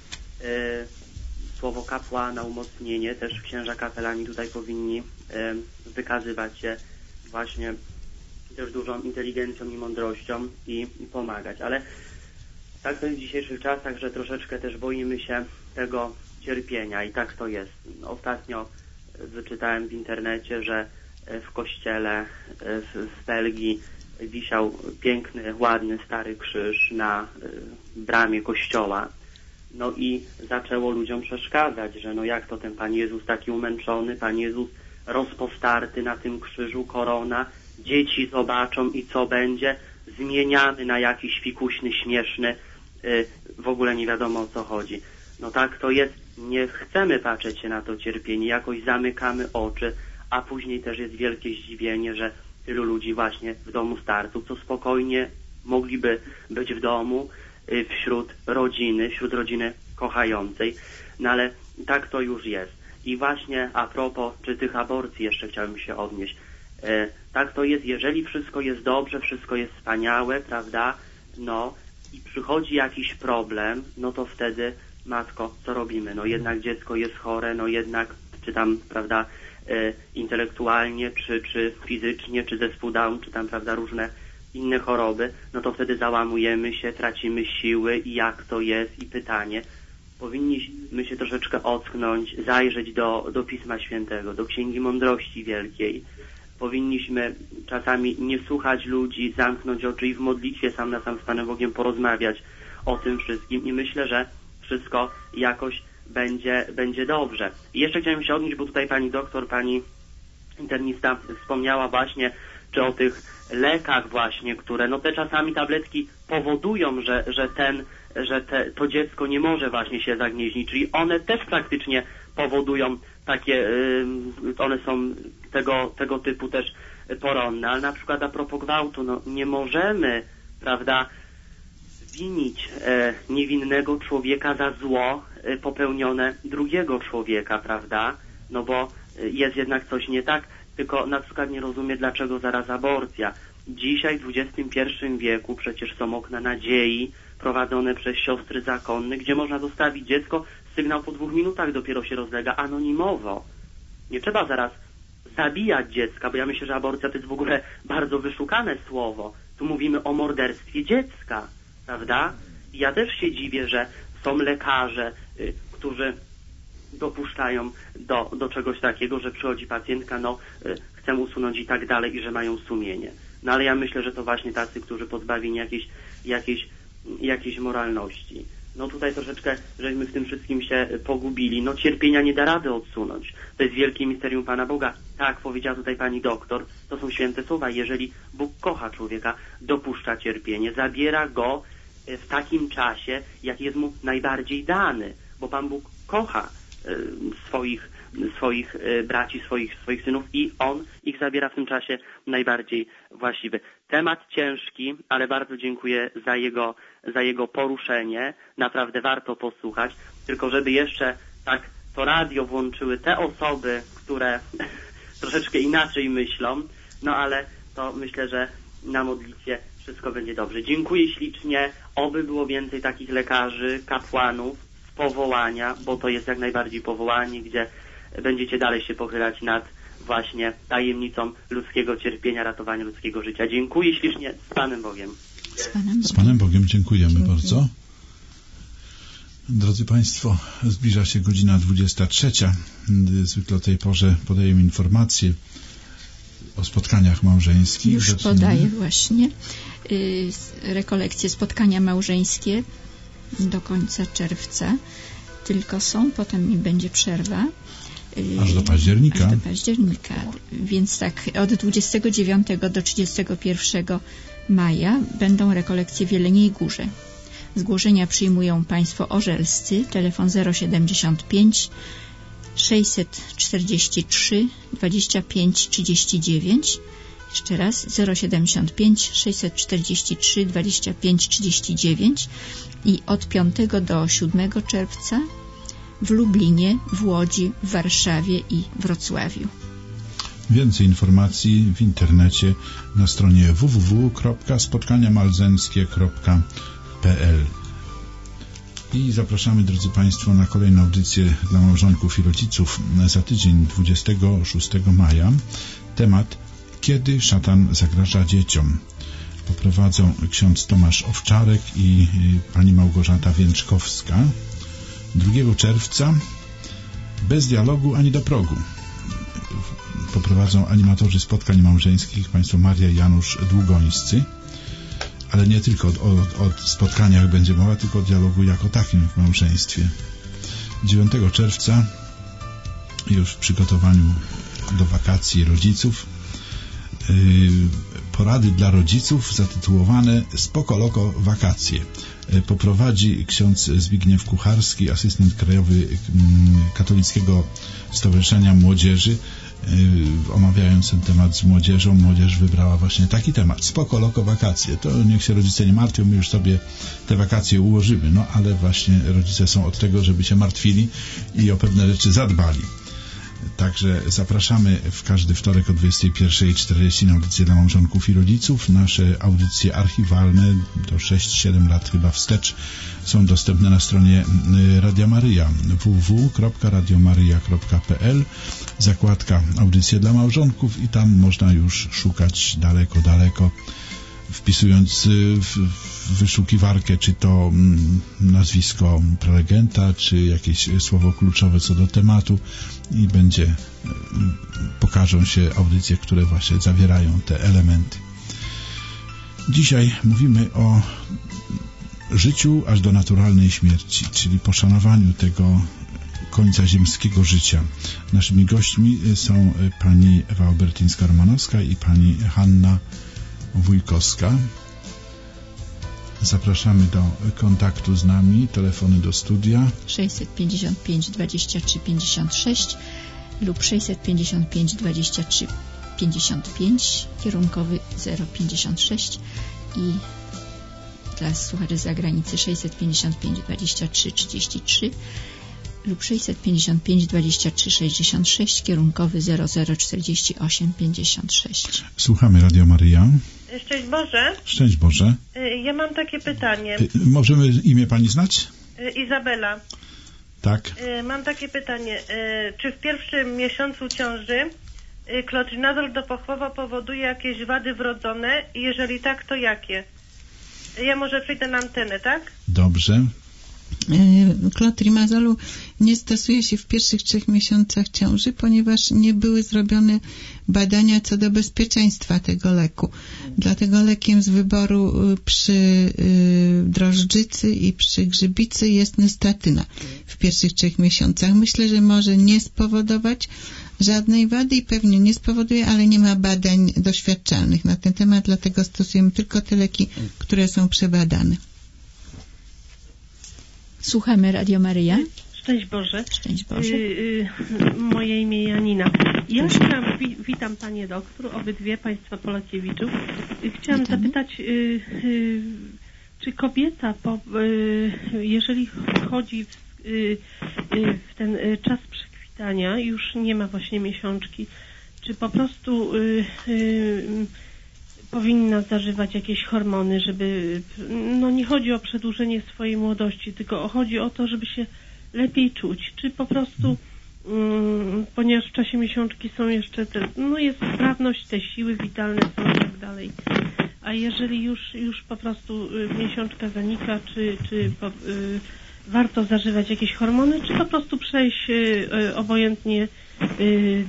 słowo kapłana, umocnienie, też księża kapelani tutaj powinni y, wykazywać się właśnie też dużą inteligencją i mądrością i, i pomagać. Ale tak to jest w dzisiejszych czasach, że troszeczkę też boimy się tego cierpienia i tak to jest. Ostatnio wyczytałem w internecie, że w kościele w, w Belgii wisiał piękny, ładny, stary krzyż na bramie kościoła. No i zaczęło ludziom przeszkadzać, że no jak to ten Pan Jezus taki umęczony, Pan Jezus rozpostarty na tym krzyżu, korona, dzieci zobaczą i co będzie? Zmieniamy na jakiś fikuśny, śmieszny, w ogóle nie wiadomo o co chodzi. No tak to jest, nie chcemy patrzeć się na to cierpienie, jakoś zamykamy oczy, a później też jest wielkie zdziwienie, że tylu ludzi właśnie w domu starców, co spokojnie mogliby być w domu, wśród rodziny, wśród rodziny kochającej, no ale tak to już jest. I właśnie a propos, czy tych aborcji jeszcze chciałbym się odnieść. E, tak to jest, jeżeli wszystko jest dobrze, wszystko jest wspaniałe, prawda, no i przychodzi jakiś problem, no to wtedy matko, co robimy? No jednak dziecko jest chore, no jednak, czy tam, prawda, e, intelektualnie, czy, czy fizycznie, czy zespół Down, czy tam, prawda, różne inne choroby, no to wtedy załamujemy się, tracimy siły i jak to jest i pytanie. Powinniśmy się troszeczkę ocknąć, zajrzeć do, do Pisma Świętego, do Księgi Mądrości Wielkiej. Powinniśmy czasami nie słuchać ludzi, zamknąć oczy i w modlitwie sam na sam z Panem Bogiem porozmawiać o tym wszystkim i myślę, że wszystko jakoś będzie, będzie dobrze. I jeszcze chciałem się odnieść, bo tutaj pani doktor, pani internista wspomniała właśnie czy o tych lekach właśnie, które, no te czasami tabletki powodują, że, że ten, że te, to dziecko nie może właśnie się zagnieździć, czyli one też praktycznie powodują takie, yy, one są tego, tego typu też poronne, ale na przykład a propos gwałtu, no nie możemy, prawda, winić e, niewinnego człowieka za zło e, popełnione drugiego człowieka, prawda, no bo e, jest jednak coś nie tak, tylko na przykład nie rozumie, dlaczego zaraz aborcja. Dzisiaj w dwudziestym pierwszym wieku przecież są okna nadziei prowadzone przez siostry zakonne, gdzie można zostawić dziecko, sygnał po dwóch minutach dopiero się rozlega anonimowo. Nie trzeba zaraz zabijać dziecka, bo ja myślę, że aborcja to jest w ogóle bardzo wyszukane słowo. Tu mówimy o morderstwie dziecka, prawda? I ja też się dziwię, że są lekarze, y, którzy dopuszczają do, do czegoś takiego, że przychodzi pacjentka, no y, chcę usunąć i tak dalej, i że mają sumienie. No ale ja myślę, że to właśnie tacy, którzy pozbawieni jakiejś, jakiejś, jakiejś moralności. No tutaj troszeczkę, żeśmy w tym wszystkim się pogubili. No cierpienia nie da rady odsunąć. To jest wielkie misterium Pana Boga. Tak powiedziała tutaj pani doktor, to są święte słowa. Jeżeli Bóg kocha człowieka, dopuszcza cierpienie, zabiera go w takim czasie, jak jest mu najbardziej dany. Bo Pan Bóg kocha swoich, swoich braci, swoich, swoich synów i On ich zabiera w tym czasie najbardziej właściwy. Temat ciężki, ale bardzo dziękuję za jego, za jego poruszenie. Naprawdę warto posłuchać. Tylko żeby jeszcze tak to radio włączyły te osoby, które troszeczkę inaczej myślą, no ale to myślę, że na modlitwie wszystko będzie dobrze. Dziękuję ślicznie. Oby było więcej takich lekarzy, kapłanów, powołania, bo to jest jak najbardziej powołanie, gdzie będziecie dalej się pochylać nad właśnie tajemnicą ludzkiego cierpienia, ratowania ludzkiego życia. Dziękuję ślicznie. Z Panem Bogiem. Z Panem Bogiem, Z Panem Bogiem dziękujemy Dziękuję. bardzo. Drodzy Państwo, zbliża się godzina dwudziesta trzecia. Zwykle o tej porze podajemy informacje o spotkaniach małżeńskich. Już Zaczynamy. podaję właśnie y, rekolekcje, spotkania małżeńskie do końca czerwca. Tylko są, potem mi będzie przerwa. Y, aż do października. Aż do października. Więc tak, od dwudziestego dziewiątego do trzydziestego pierwszego maja będą rekolekcje w Jeleniej Górze. Zgłoszenia przyjmują Państwo orzelscy. Telefon zero siedemdziesiąt pięć sześćset czterdzieści trzy dwadzieścia pięć trzydzieści dziewięć. Jeszcze raz zero siedemdziesiąt pięć sześćset czterdzieści trzy dwadzieścia pięć trzydzieści dziewięć i od piątego do siódmego czerwca w Lublinie, w Łodzi, w Warszawie i Wrocławiu. Więcej informacji w internecie na stronie w w w kropka spotkania małżeńskie kropka p l. I zapraszamy, drodzy Państwo, na kolejną audycję dla małżonków i rodziców za tydzień, dwudziestego szóstego maja. Temat: kiedy szatan zagraża dzieciom. Poprowadzą ksiądz Tomasz Owczarek i pani Małgorzata Więczkowska. drugiego czerwca bez dialogu ani do progu. Poprowadzą animatorzy spotkań małżeńskich, państwo Maria i Janusz Długońscy. Ale nie tylko o, o, o spotkaniach będzie mowa, tylko o dialogu jako takim w małżeństwie. dziewiątego czerwca już w przygotowaniu do wakacji rodziców yy, porady dla rodziców zatytułowane Spoko Loko Wakacje. Yy, poprowadzi ksiądz Zbigniew Kucharski, asystent krajowy yy, Katolickiego Stowarzyszenia Młodzieży. Yy, omawiając ten temat z młodzieżą, młodzież wybrała właśnie taki temat: Spoko Loko Wakacje. To niech się rodzice nie martwią, my już sobie te wakacje ułożymy, no ale właśnie rodzice są od tego, żeby się martwili i o pewne rzeczy zadbali. Także zapraszamy w każdy wtorek o dwudziestej pierwszej czterdzieści na audycję dla małżonków i rodziców. Nasze audycje archiwalne do sześć siedem lat chyba wstecz są dostępne na stronie Radia Maryja w w w kropka radio maryja kropka p l, zakładka audycje dla małżonków i tam można już szukać daleko, daleko, wpisując w wyszukiwarkę czy to nazwisko prelegenta, czy jakieś słowo kluczowe co do tematu i będzie, pokażą się audycje, które właśnie zawierają te elementy. Dzisiaj mówimy o życiu aż do naturalnej śmierci, czyli poszanowaniu tego końca ziemskiego życia. Naszymi gośćmi są pani Ewa Obertyńska-Romanowska i pani Hanna Wójkowska. Zapraszamy do kontaktu z nami, telefony do studia sześćset pięćdziesiąt pięć dwadzieścia trzy pięćdziesiąt sześć lub sześćset pięćdziesiąt pięć dwadzieścia trzy pięćdziesiąt pięć, kierunkowy zero pięćdziesiąt sześć i dla słuchaczy z zagranicy sześćset pięćdziesiąt pięć dwadzieścia trzy trzydzieści trzy lub sześćset pięćdziesiąt pięć dwadzieścia trzy sześćdziesiąt sześć, kierunkowy zero zero czterdzieści osiem pięćdziesiąt sześć. Słuchamy Radio Maryja. Szczęść Boże. Szczęść Boże. Ja mam takie pytanie. Możemy imię pani znać? Izabela. Tak. Mam takie pytanie. Czy w pierwszym miesiącu ciąży klotrinazol do pochwowa powoduje jakieś wady wrodzone? I jeżeli tak, to jakie? Ja może przejdę na antenę, tak? Dobrze. Klotrimazolu nie stosuje się w pierwszych trzech miesiącach ciąży, ponieważ nie były zrobione badania co do bezpieczeństwa tego leku. Dlatego lekiem z wyboru przy drożdżycy i przy grzybicy jest nystatyna w pierwszych trzech miesiącach. Myślę, że może nie spowodować żadnej wady i pewnie nie spowoduje, ale nie ma badań doświadczalnych na ten temat, dlatego stosujemy tylko te leki, które są przebadane. Słuchamy Radio Maryja. Szczęść Boże. Szczęść Boże. Y, y, moje imię Janina. Ja chciałam, wi, witam Panie Doktor, obydwie Państwa Polakiewiczów. Chciałam Witamy. zapytać, y, y, czy kobieta, po, y, jeżeli chodzi w, y, y, w ten y, czas przekwitania, już nie ma właśnie miesiączki, czy po prostu y, y, powinna zażywać jakieś hormony, żeby, no nie chodzi o przedłużenie swojej młodości, tylko chodzi o to, żeby się lepiej czuć, czy po prostu, um, ponieważ w czasie miesiączki są jeszcze te, no jest sprawność, te siły witalne są i tak dalej, a jeżeli już, już po prostu y, miesiączka zanika, czy, czy po, y, warto zażywać jakieś hormony, czy po prostu przejść y, y, obojętnie y,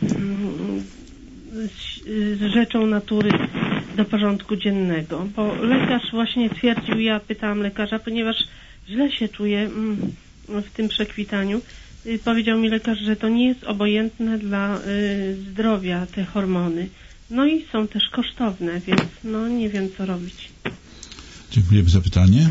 z, z rzeczą natury do porządku dziennego, bo lekarz właśnie twierdził, ja pytałam lekarza, ponieważ źle się czuję mm, w tym przekwitaniu, y, powiedział mi lekarz, że to nie jest obojętne dla y, zdrowia te hormony, no i są też kosztowne, więc no nie wiem co robić. Dziękuję za pytanie.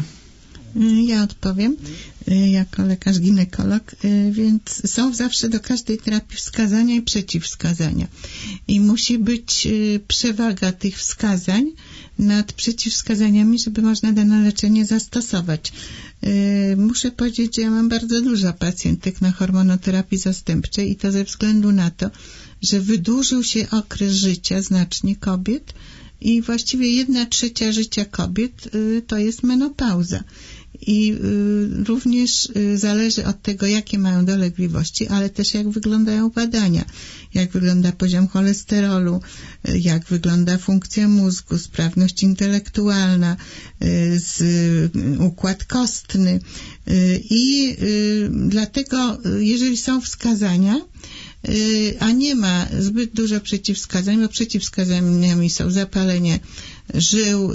Ja odpowiem jako lekarz ginekolog, więc są zawsze do każdej terapii wskazania i przeciwwskazania. I musi być przewaga tych wskazań nad przeciwwskazaniami, żeby można dane leczenie zastosować. Muszę powiedzieć, że ja mam bardzo dużo pacjentek na hormonoterapii zastępczej i to ze względu na to, że wydłużył się okres życia znacznie kobiet i właściwie jedna trzecia życia kobiet to jest menopauza. I y, również y, zależy od tego, jakie mają dolegliwości, ale też jak wyglądają badania, jak wygląda poziom cholesterolu, y, jak wygląda funkcja mózgu, sprawność intelektualna, y, z, y, układ kostny. Y, I y, dlatego, y, jeżeli są wskazania, y, a nie ma zbyt dużo przeciwwskazań, bo przeciwwskazaniami są zapalenie żył,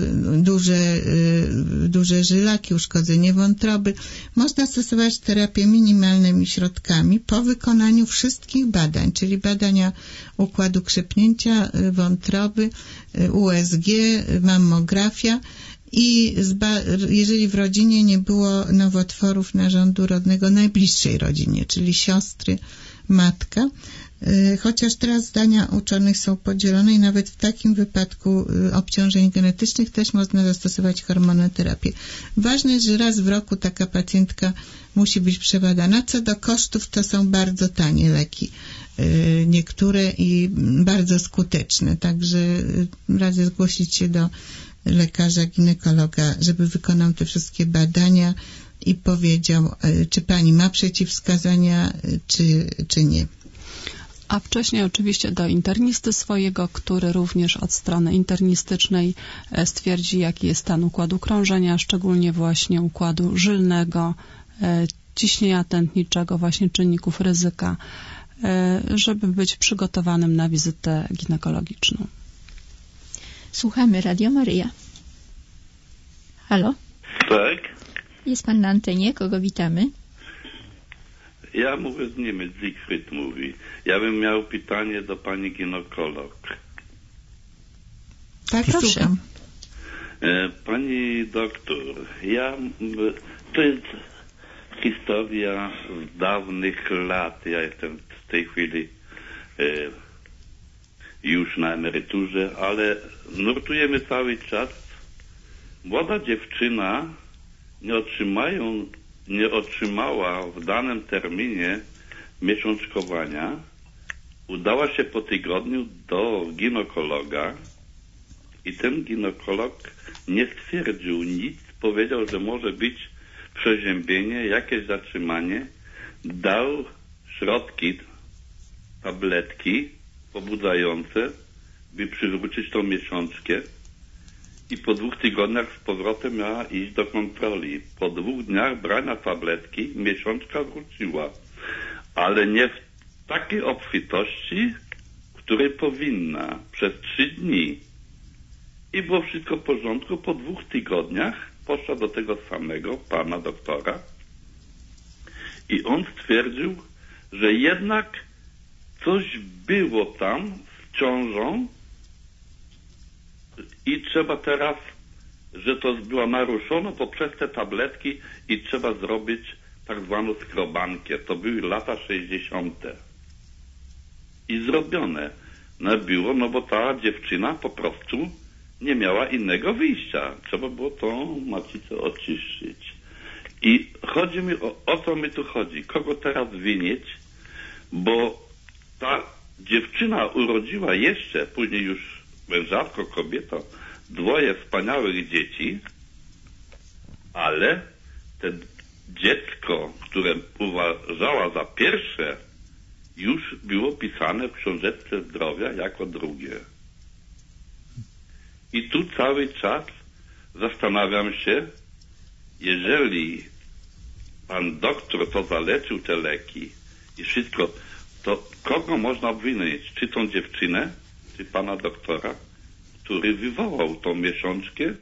duże, duże żylaki, uszkodzenie wątroby. Można stosować terapię minimalnymi środkami po wykonaniu wszystkich badań, czyli badania układu krzepnięcia wątroby, U S G, mammografia i jeżeli w rodzinie nie było nowotworów narządu rodnego najbliższej rodzinie, czyli siostry, matka. Chociaż teraz zdania uczonych są podzielone i nawet w takim wypadku obciążeń genetycznych też można zastosować hormonoterapię. Ważne jest, że raz w roku taka pacjentka musi być przebadana. Co do kosztów, to są bardzo tanie leki. Niektóre i bardzo skuteczne. Także radzę zgłosić się do lekarza ginekologa, żeby wykonał te wszystkie badania i powiedział, czy pani ma przeciwwskazania, czy, czy nie. A wcześniej oczywiście do internisty swojego, który również od strony internistycznej stwierdzi, jaki jest stan układu krążenia, szczególnie właśnie układu żylnego, ciśnienia tętniczego, właśnie czynników ryzyka, żeby być przygotowanym na wizytę ginekologiczną. Słuchamy Radio Maryja. Halo? Tak. Jest pan na antenie, kogo witamy? Ja mówię z Niemiec, Siegfried mówi. Ja bym miał pytanie do pani ginekolog. Tak, proszę. Pani doktor, ja, to jest historia z dawnych lat. Ja jestem w tej chwili e, już na emeryturze, ale nurtujemy cały czas. Młoda dziewczyna nie otrzymają, nie otrzymała w danym terminie miesiączkowania. Udała się po tygodniu do ginekologa i ten ginekolog nie stwierdził nic. Powiedział, że może być przeziębienie, jakieś zatrzymanie. Dał środki, tabletki pobudzające, by przywrócić tą miesiączkę. I po dwóch tygodniach z powrotem miała iść do kontroli. Po dwóch dniach brania tabletki miesiączka wróciła. Ale nie w takiej obfitości, której powinna. Przez trzy dni. I było wszystko w porządku. Po dwóch tygodniach poszła do tego samego pana doktora i on stwierdził, że jednak coś było tam z ciążą i trzeba teraz, że to było naruszone poprzez te tabletki i trzeba zrobić tak zwaną skrobankę. To były lata sześćdziesiąte. I zrobione. No było, no bo ta dziewczyna po prostu nie miała innego wyjścia. Trzeba było tą macicę oczyścić. I chodzi mi o, o co mi tu chodzi. Kogo teraz winić? Bo ta dziewczyna urodziła jeszcze, później już mężatko, kobieta, dwoje wspaniałych dzieci, ale to dziecko, które uważała za pierwsze, już było pisane w książeczce zdrowia jako drugie. I tu cały czas zastanawiam się, jeżeli pan doktor to zalecił te leki i wszystko, to kogo można obwinić? Czy tą dziewczynę, czy pana doktora, który wywołał tą miesiączkę,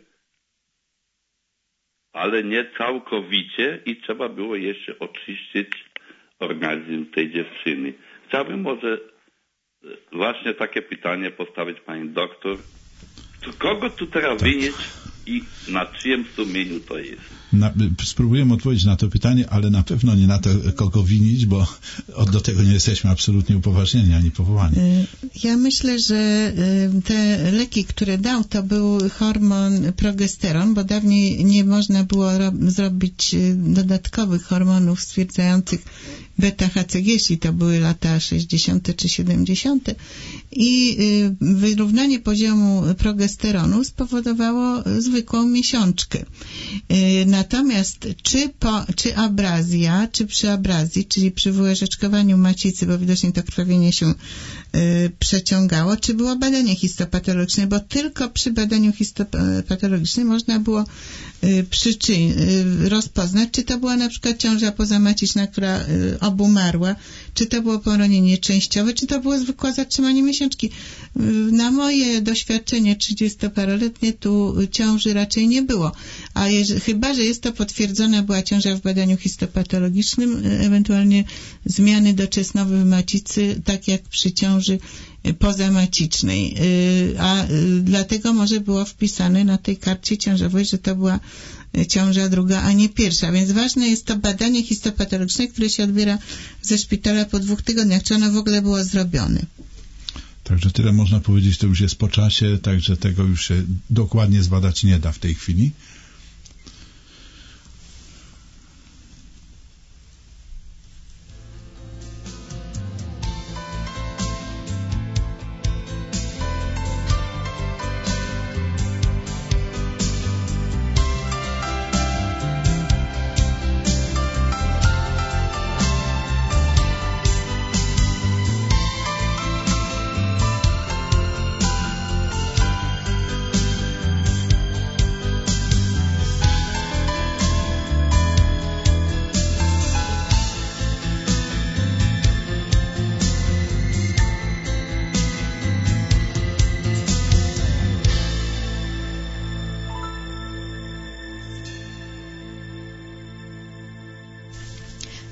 ale nie całkowicie i trzeba było jeszcze oczyścić organizm tej dziewczyny. Chciałbym może właśnie takie pytanie postawić pani doktor. To kogo tu teraz tak winić i na czyjem sumieniu to jest? Na, spróbujemy odpowiedzieć na to pytanie, ale na pewno nie na to, kogo winić, bo do tego nie jesteśmy absolutnie upoważnieni ani powołani. Ja myślę, że te leki, które dał, to był hormon progesteron, bo dawniej nie można było zrobić dodatkowych hormonów stwierdzających beta-H C G, jeśli to były lata sześćdziesiąte czy siedemdziesiąte. I wyrównanie poziomu progesteronu spowodowało zwykłą miesiączkę. Natomiast czy, po, czy abrazja, czy przy abrazji, czyli przy wyłyżeczkowaniu macicy, bo widocznie to krwawienie się y, przeciągało, czy było badanie histopatologiczne, bo tylko przy badaniu histopatologicznym można było y, przyczyn, y, rozpoznać, czy to była na przykład ciąża pozamaciczna, która y, obumarła, czy to było poronienie częściowe, czy to było zwykłe zatrzymanie miesiączki. Y, na moje doświadczenie trzydziestoparoletnie tu ciąży raczej nie było. A jeżeli, chyba, że jest to potwierdzona była ciąża w badaniu histopatologicznym, ewentualnie zmiany doczesnowe w macicy, tak jak przy ciąży pozamacicznej. A dlatego może było wpisane na tej karcie ciążowej, że to była ciąża druga, a nie pierwsza. Więc ważne jest to badanie histopatologiczne, które się odbiera ze szpitala po dwóch tygodniach. Czy ono w ogóle było zrobione? Także tyle można powiedzieć, to już jest po czasie, także tego już się dokładnie zbadać nie da w tej chwili.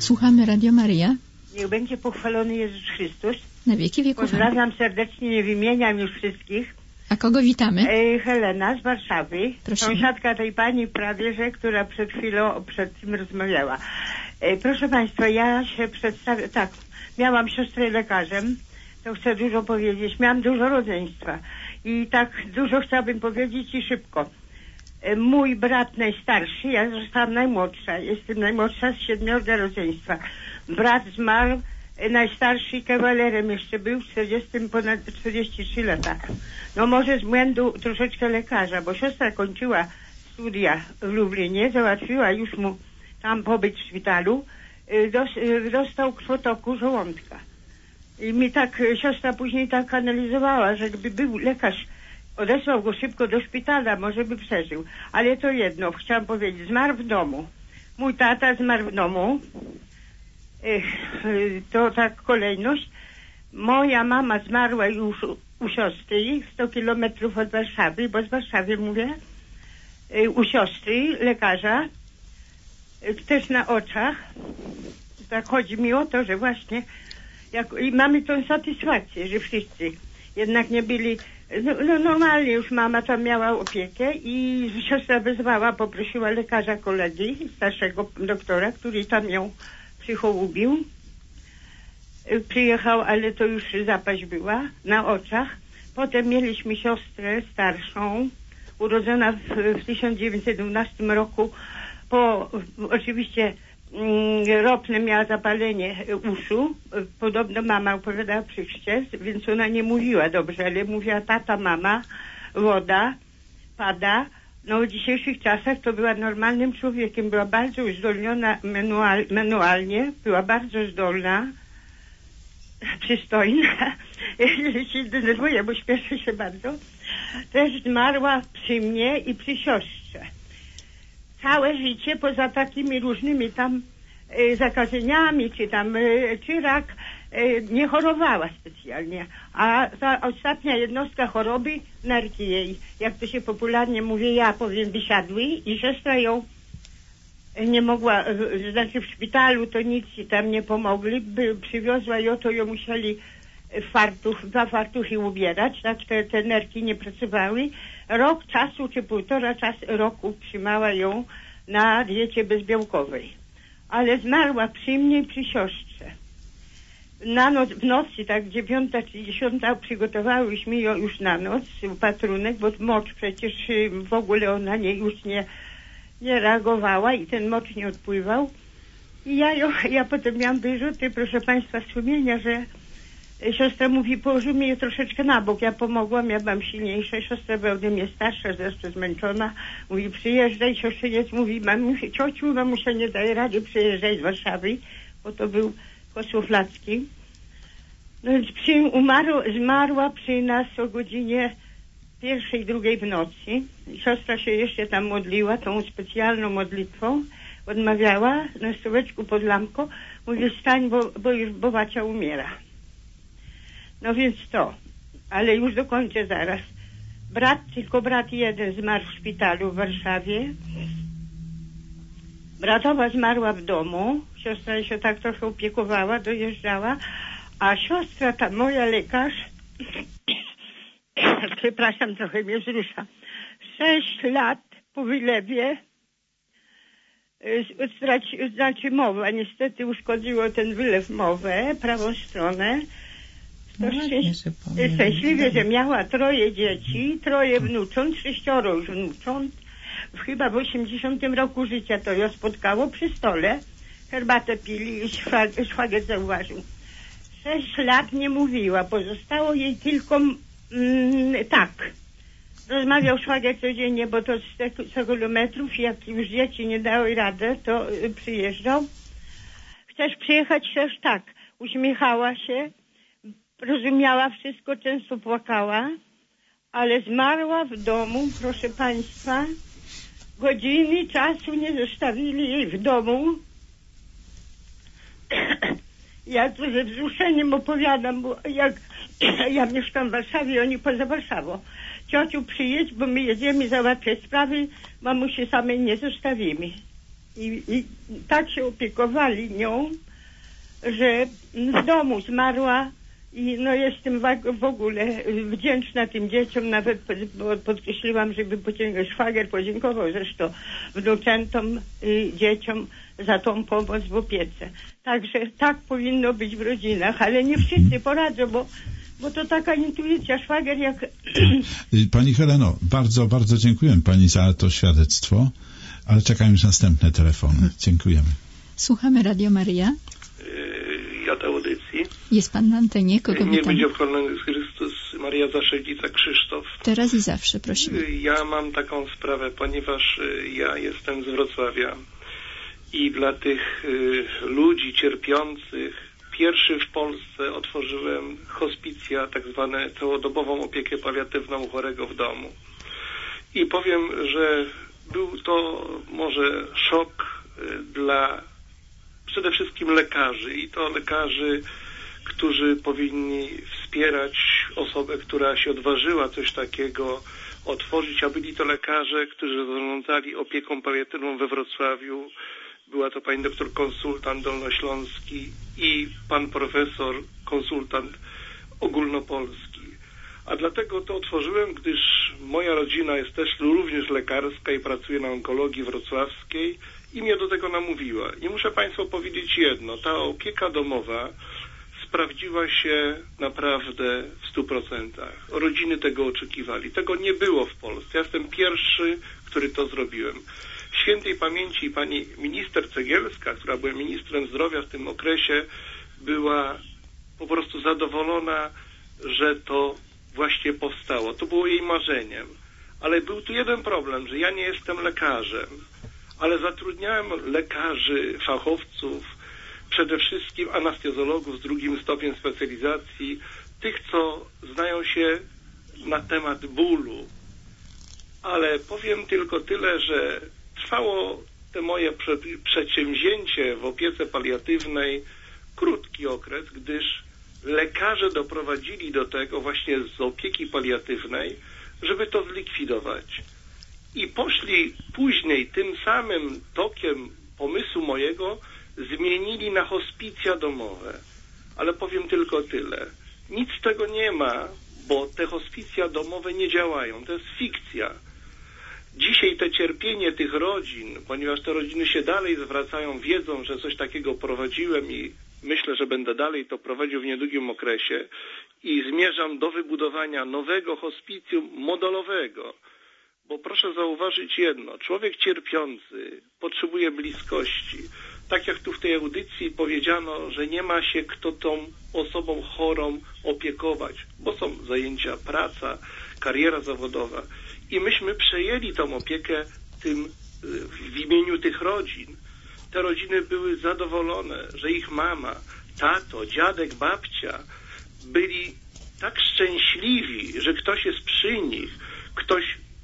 Słuchamy Radio Maryja. Niech będzie pochwalony Jezus Chrystus. Na wieki wieków. Pozdrawiam serdecznie, nie wymieniam już wszystkich. A kogo witamy? E, Helena z Warszawy. Prosimy. Sąsiadka tej pani prawie, że, która przed chwilą przed tym rozmawiała. E, proszę Państwa, ja się przedstawię, tak, miałam siostrę lekarzem, to chcę dużo powiedzieć. Miałam dużo rodzeństwa i tak dużo chciałabym powiedzieć i szybko. E, mój brat najstarszy, ja zostałam najmłodsza, jestem najmłodsza z siedmiorga rodzeństwa. Brat zmarł, e, najstarszy kawalerem jeszcze był, czterdziestym, ponad czterdzieści trzy lata. No może z błędu troszeczkę lekarza, bo siostra kończyła studia w Lublinie, załatwiła już mu tam pobyt w szpitalu, dostał krwotoku żołądka. I mi tak siostra później tak analizowała, że gdyby był lekarz, odesłał go szybko do szpitala, może by przeżył. Ale to jedno, chciałam powiedzieć, zmarł w domu. Mój tata zmarł w domu. To tak kolejność. Moja mama zmarła już u siostry, sto kilometrów od Warszawy, bo z Warszawy mówię, u siostry, lekarza, też na oczach. Tak chodzi mi o to, że właśnie jak, i mamy tą satysfakcję, że wszyscy jednak nie byli, no, no normalnie już mama tam miała opiekę i siostra wezwała, poprosiła lekarza kolegi, starszego doktora, który tam ją przychołubił. Przyjechał, ale to już zapaść była na oczach. Potem mieliśmy siostrę starszą, urodzona w, w tysiąc dziewięćset dwunastym roku. Po, oczywiście mm, ropne miała zapalenie uszu. Podobno mama opowiadała przy chrzcie, więc ona nie mówiła dobrze, ale mówiła tata, mama, woda, pada. No w dzisiejszych czasach to była normalnym człowiekiem. Była bardzo uzdolniona manual, manualnie, była bardzo zdolna, przystojna. Ja się denerwuję, bo śpieszę się bardzo. Też zmarła przy mnie i przy siostrze. Całe życie, poza takimi różnymi tam e, zakażeniami, czy tam, e, czy rak, e, nie chorowała specjalnie. A ta ostatnia jednostka choroby, nerki jej, jak to się popularnie mówi, ja powiem, wysiadły i siostra ją nie mogła, znaczy w szpitalu to nic tam nie pomogli, by, przywiozła ją, to ją musieli fartuch, dwa fartuchy ubierać, tak te, te nerki nie pracowały. Rok czasu, czy półtora czas, roku trzymała ją na diecie bezbiałkowej. Ale zmarła przy mnie i przy siostrze. Na noc, w nocy, tak dziewiąta czy dziesiąta, przygotowałyśmy ją już na noc, patrunek, bo mocz przecież w ogóle ona nie, już nie, nie reagowała i ten mocz nie odpływał. I ja, ją, ja potem miałam wyrzuty, proszę Państwa, sumienia, że siostra mówi, położymy je troszeczkę na bok. Ja pomogłam, ja byłam silniejsza, siostra była ode mnie starsza, zresztą zmęczona. Mówi, przyjeżdżaj, siostrzeniec mówi, mamusia, ciociu, mamusia nie daje rady, przyjeżdżaj z Warszawy, bo to był Kosłowlacki. No więc przy, umarł, zmarła przy nas o godzinie pierwszej, drugiej w nocy. Siostra się jeszcze tam modliła, tą specjalną modlitwą, odmawiała na stołeczku pod lampką. Mówi, stań, bo, bo już Bowacia umiera. No więc to, ale już dokończę zaraz. Brat, tylko brat jeden zmarł w szpitalu w Warszawie. Bratowa zmarła w domu, siostra się tak trochę opiekowała, dojeżdżała, a siostra, ta moja lekarz, przepraszam, trochę mnie wzrusza, sześć lat po wylewie, straci, znaczy mowa, niestety uszkodziło ten wylew mowę, prawą stronę. To szczęś- szczęśliwie, że miała troje dzieci, troje wnucząt, sześcioro już wnucząt. Chyba w osiemdziesiątym roku życia to ją spotkało przy stole. Herbatę pili i szwag- szwagier zauważył. Sześć lat nie mówiła, pozostało jej tylko mm, tak. Rozmawiał szwagier codziennie, bo to sto kilometrów, jak już dzieci nie dały radę, to y, przyjeżdżał. Chcesz przyjechać? Też tak. Uśmiechała się. Rozumiała wszystko, często płakała, ale zmarła w domu, proszę Państwa. Godziny czasu nie zostawili jej w domu. Ja tu ze wzruszeniem opowiadam, bo jak ja mieszkam w Warszawie, oni poza Warszawą. Ciociu, przyjedź, bo my jedziemy załatwiać sprawy, mamusi samej nie zostawimy. I, i tak się opiekowali nią, że z domu zmarła i no jestem w ogóle wdzięczna tym dzieciom, nawet podkreśliłam, żeby szwagier podziękował zresztą wnuczętom, dzieciom za tą pomoc w opiece. Także tak powinno być w rodzinach, ale nie wszyscy poradzą, bo, bo to taka intuicja, szwagier jak... Pani Heleno, bardzo, bardzo dziękuję Pani za to świadectwo, ale czekają już następne telefony. Dziękujemy. Słuchamy Radio Maryja. Ja do audycji. Jest pan na antenie, kogo Nie witamy? będzie wchwalony Chrystus, Maria Zaszedzica, Krzysztof. Teraz i zawsze, prosimy. Ja mam taką sprawę, ponieważ ja jestem z Wrocławia i dla tych y, ludzi cierpiących pierwszy w Polsce otworzyłem hospicja, tak zwane całodobową opiekę paliatywną u chorego w domu. I powiem, że był to może szok y, dla przede wszystkim lekarzy i to lekarzy, którzy powinni wspierać osobę, która się odważyła coś takiego otworzyć, a byli to lekarze, którzy zarządzali opieką paliatywną we Wrocławiu. Była to pani doktor konsultant dolnośląski i pan profesor konsultant ogólnopolski. A dlatego to otworzyłem, gdyż moja rodzina jest też również lekarska i pracuje na onkologii wrocławskiej i mnie do tego namówiła. I muszę państwu powiedzieć jedno, ta opieka domowa sprawdziła się naprawdę w stu procentach. Rodziny tego oczekiwali. Tego nie było w Polsce. Ja jestem pierwszy, który to zrobiłem. Świętej pamięci pani minister Cegielska, która była ministrem zdrowia w tym okresie, była po prostu zadowolona, że to właśnie powstało. To było jej marzeniem. Ale był tu jeden problem, że ja nie jestem lekarzem, ale zatrudniałem lekarzy, fachowców, przede wszystkim anestezjologów z drugim stopniem specjalizacji, tych, co znają się na temat bólu. Ale powiem tylko tyle, że trwało te moje prze przedsięwzięcie w opiece paliatywnej krótki okres, gdyż lekarze doprowadzili do tego właśnie z opieki paliatywnej, żeby to zlikwidować. I poszli później tym samym tokiem pomysłu mojego, zmienili na hospicja domowe. Ale powiem tylko tyle. Nic z tego nie ma, bo te hospicja domowe nie działają. To jest fikcja. Dzisiaj te cierpienie tych rodzin, ponieważ te rodziny się dalej zwracają, wiedzą, że coś takiego prowadziłem i myślę, że będę dalej to prowadził w niedługim okresie i zmierzam do wybudowania nowego hospicjum modelowego. Bo proszę zauważyć jedno, człowiek cierpiący potrzebuje bliskości. Tak jak tu w tej audycji powiedziano, że nie ma się kto tą osobą chorą opiekować, bo są zajęcia, praca, kariera zawodowa. I myśmy przejęli tą opiekę tym, w imieniu tych rodzin. Te rodziny były zadowolone, że ich mama, tato, dziadek, babcia byli tak szczęśliwi, że ktoś jest przy nich, ktoś,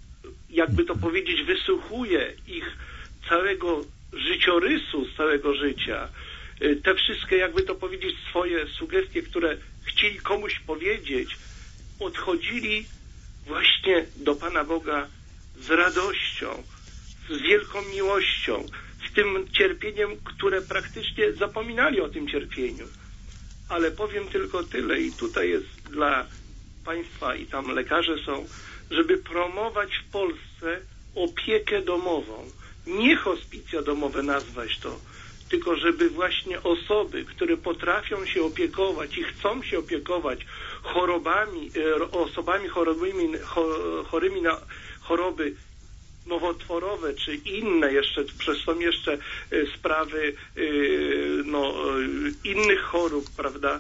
jakby to powiedzieć, wysłuchuje ich całego życiorysu z całego życia. Te wszystkie, jakby to powiedzieć, swoje sugestie, które chcieli komuś powiedzieć, odchodzili właśnie do Pana Boga z radością, z wielką miłością, z tym cierpieniem, które praktycznie zapominali o tym cierpieniu. Ale powiem tylko tyle i tutaj jest dla Państwa i tam lekarze są, żeby promować w Polsce opiekę domową. Nie hospicja domowe nazwać to, tylko żeby właśnie osoby, które potrafią się opiekować i chcą się opiekować chorobami, osobami chorobymi, chorymi na choroby nowotworowe czy inne jeszcze, przecież są jeszcze sprawy no, innych chorób, prawda?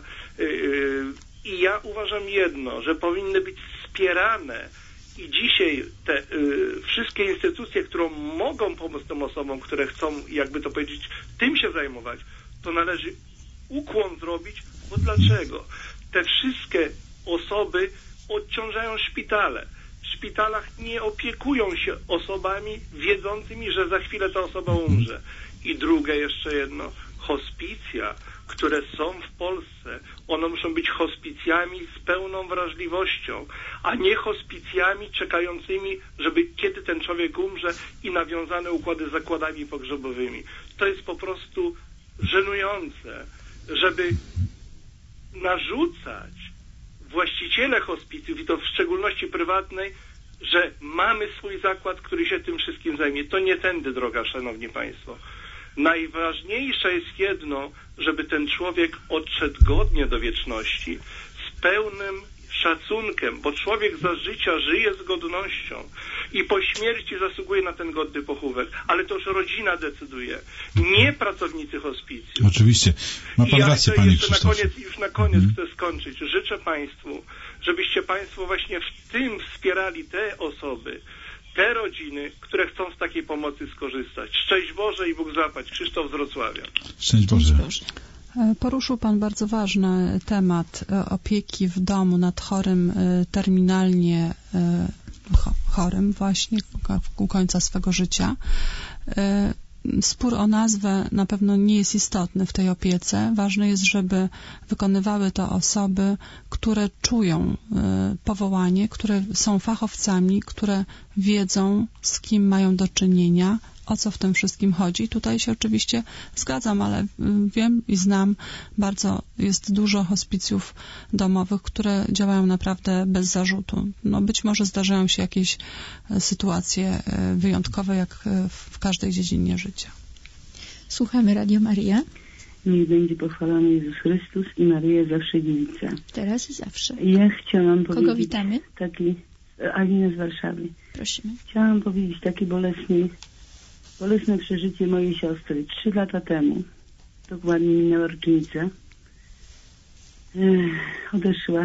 I ja uważam jedno, że powinny być wspierane i dzisiaj te y, wszystkie instytucje, które mogą pomóc tym osobom, które chcą, jakby to powiedzieć, tym się zajmować, to należy ukłon zrobić, bo dlaczego? Te wszystkie osoby odciążają szpitale. W szpitalach nie opiekują się osobami wiedzącymi, że za chwilę ta osoba umrze. I drugie jeszcze jedno, hospicja, które są w Polsce, one muszą być hospicjami z pełną wrażliwością, a nie hospicjami czekającymi, żeby kiedy ten człowiek umrze i nawiązane układy z zakładami pogrzebowymi. To jest po prostu żenujące, żeby narzucać właściciele hospicjów, i to w szczególności prywatnej, że mamy swój zakład, który się tym wszystkim zajmie. To nie tędy droga, szanowni państwo. Najważniejsze jest jedno, żeby ten człowiek odszedł godnie do wieczności, z pełnym szacunkiem, bo człowiek za życia żyje z godnością i po śmierci zasługuje na ten godny pochówek, ale to już rodzina decyduje, nie pracownicy hospicjum. Oczywiście. Ma pan I ja rację, chcę panie jeszcze na Krzysztofie. koniec, już na koniec chcę skończyć. Życzę państwu, żebyście państwo właśnie w tym wspierali te osoby, te rodziny, które chcą z takiej pomocy skorzystać. Szczęść Boże i Bóg zapłać. Krzysztof z Wrocławia. Szczęść Boże. Poruszył pan bardzo ważny temat opieki w domu nad chorym terminalnie chorym właśnie u końca swego życia. Spór o nazwę na pewno nie jest istotny w tej opiece. Ważne jest, żeby wykonywały to osoby, które czują powołanie, które są fachowcami, które wiedzą, z kim mają do czynienia, o co w tym wszystkim chodzi. Tutaj się oczywiście zgadzam, ale wiem i znam, bardzo jest dużo hospicjów domowych, które działają naprawdę bez zarzutu. No być może zdarzają się jakieś sytuacje wyjątkowe, jak w każdej dziedzinie życia. Słuchamy Radio Maryja. Niech będzie pochwalony Jezus Chrystus i Maryja zawsze dziewica. Teraz i zawsze. Ja chciałam powiedzieć... Kogo witamy? Taki... Alinę z Warszawy. Prosimy. Chciałam powiedzieć taki bolesny, bolesne przeżycie mojej siostry. Trzy lata temu, dokładnie minęła rocznica, Ech, odeszła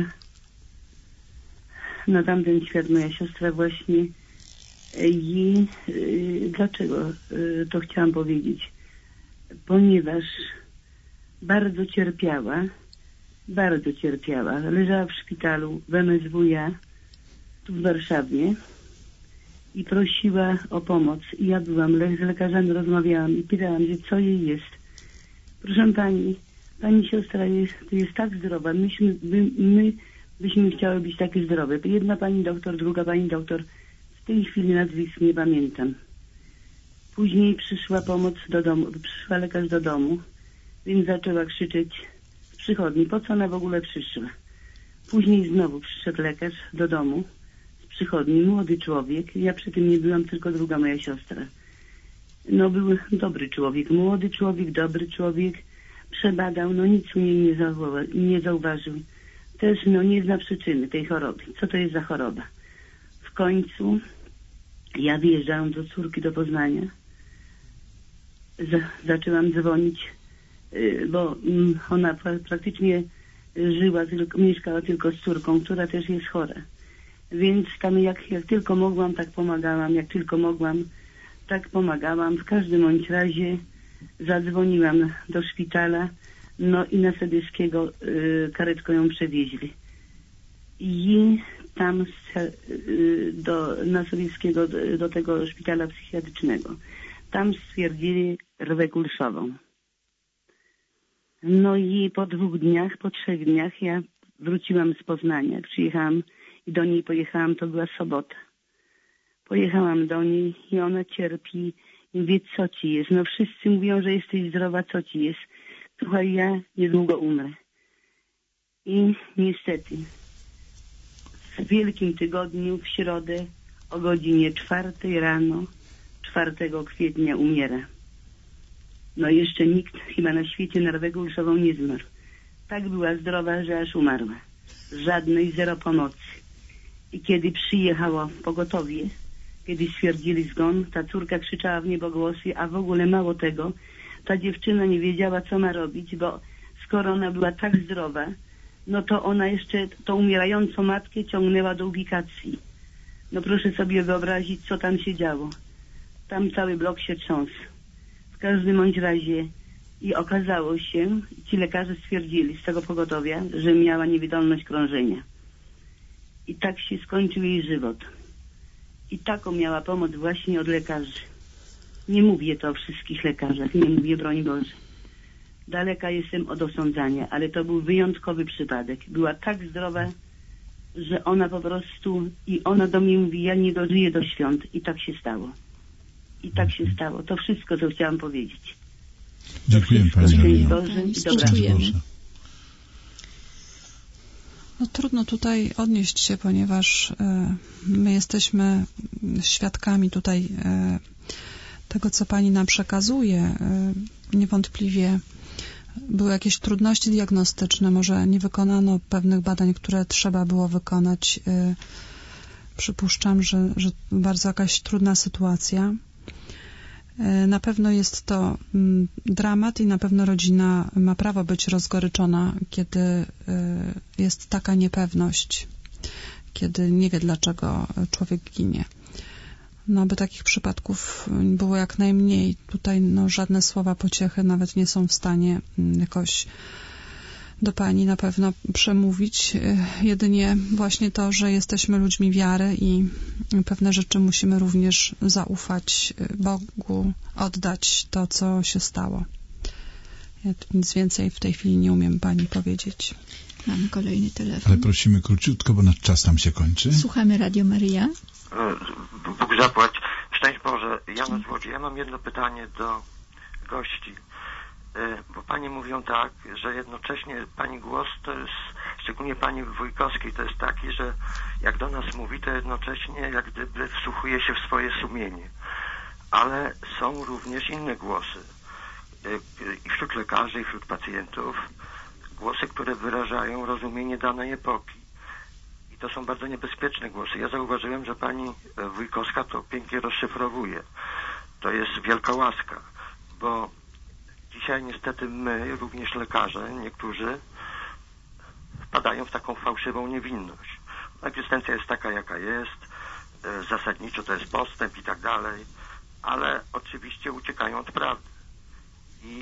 na tamten świat moja siostra właśnie. I yy, dlaczego yy, to chciałam powiedzieć? Ponieważ bardzo cierpiała, bardzo cierpiała. Leżała w szpitalu w M S W ja, tu w Warszawie, i prosiła o pomoc. I ja byłam, le- z lekarzami rozmawiałam i pytałam, że co jej jest. Proszę pani, pani siostra jest, jest tak zdrowa. Myśmy, my, my byśmy chciały być takie zdrowe. Jedna pani doktor, druga pani doktor. W tej chwili nazwisk nie pamiętam. Później przyszła pomoc do domu, przyszła lekarz do domu, więc zaczęła krzyczeć w przychodni, po co ona w ogóle przyszła. Później znowu przyszedł lekarz do domu z przychodni, młody człowiek, ja przy tym nie byłam, tylko druga moja siostra. No był dobry człowiek, młody człowiek, dobry człowiek, przebadał, no nic u niej nie, zauwa- nie zauważył. Też no nie zna przyczyny tej choroby. Co to jest za choroba? W końcu ja wyjeżdżałam do córki do Poznania. Z- zaczęłam dzwonić, yy, bo yy, ona pra- praktycznie żyła, tylko, mieszkała tylko z córką, która też jest chora. Więc tam jak, jak tylko mogłam, tak pomagałam. Jak tylko mogłam, tak pomagałam. W każdym bądź razie zadzwoniłam do szpitala, no i na Sobieskiego yy, karetką ją przewieźli. I tam yy, do, na Sobieskiego do, do tego szpitala psychiatrycznego. Tam stwierdzili rwę kulszową. No i po dwóch dniach, po trzech dniach ja wróciłam z Poznania. Przyjechałam i do niej pojechałam, to była sobota. Pojechałam do niej i ona cierpi i wie, co ci jest. No wszyscy mówią, że jesteś zdrowa, co ci jest. Słuchaj, ja niedługo umrę. I niestety w Wielkim Tygodniu w środę o godzinie czwartej rano czwartego kwietnia umiera. No jeszcze nikt chyba na świecie na rwę kulszową nie zmarł. Tak była zdrowa, że aż umarła. Żadnej, zero pomocy. I kiedy przyjechało pogotowie, kiedy stwierdzili zgon, ta córka krzyczała w niebogłosy, a w ogóle mało tego, ta dziewczyna nie wiedziała, co ma robić, bo skoro ona była tak zdrowa, no to ona jeszcze tą umierającą matkę ciągnęła do ubikacji. No proszę sobie wyobrazić, co tam się działo. Tam cały blok się trząsł. W każdym bądź razie i okazało się, ci lekarze stwierdzili z tego pogotowia, że miała niewydolność krążenia. I tak się skończył jej żywot. I taką miała pomoc właśnie od lekarzy. Nie mówię to o wszystkich lekarzach, nie mówię, broń Boże. daleka jestem od osądzania, ale to był wyjątkowy przypadek. Była tak zdrowa, że ona po prostu, i ona do mnie mówi, ja nie dożyję do świąt. I tak się stało. I tak się stało. To wszystko, co chciałam powiedzieć. Dziękuję Pani. Dziękujemy. No trudno tutaj odnieść się, ponieważ y, my jesteśmy świadkami tutaj y, tego, co Pani nam przekazuje. Y, niewątpliwie były jakieś trudności diagnostyczne, może nie wykonano pewnych badań, które trzeba było wykonać. Y, przypuszczam, że, że bardzo jakaś trudna sytuacja. Na pewno jest to dramat i na pewno rodzina ma prawo być rozgoryczona, kiedy jest taka niepewność, kiedy nie wie, dlaczego człowiek ginie. No, aby takich przypadków było jak najmniej. Tutaj no, żadne słowa pociechy nawet nie są w stanie jakoś do Pani na pewno przemówić. Jedynie właśnie to, że jesteśmy ludźmi wiary i pewne rzeczy musimy również zaufać Bogu, oddać to, co się stało. Ja nic więcej w tej chwili nie umiem Pani powiedzieć. Mamy kolejny telefon. Ale prosimy króciutko, bo nasz czas nam się kończy. Słuchamy Radio Maryja. Bóg zapłać. Szczęść Boże. Janusz z Łodzi. Ja mam jedno pytanie do gości. Bo Pani mówią tak, że jednocześnie Pani głos to jest, szczególnie Pani Wójkowskiej, to jest taki, że jak do nas mówi, to jednocześnie jak gdyby wsłuchuje się w swoje sumienie. Ale są również inne głosy. I wśród lekarzy, i wśród pacjentów. Głosy, które wyrażają rozumienie danej epoki. I to są bardzo niebezpieczne głosy. Ja zauważyłem, że Pani Wójkowska to pięknie rozszyfrowuje. To jest wielka łaska, bo dzisiaj niestety my, również lekarze, niektórzy wpadają w taką fałszywą niewinność. Egzystencja jest taka, jaka jest, zasadniczo to jest postęp i tak dalej, ale oczywiście uciekają od prawdy. I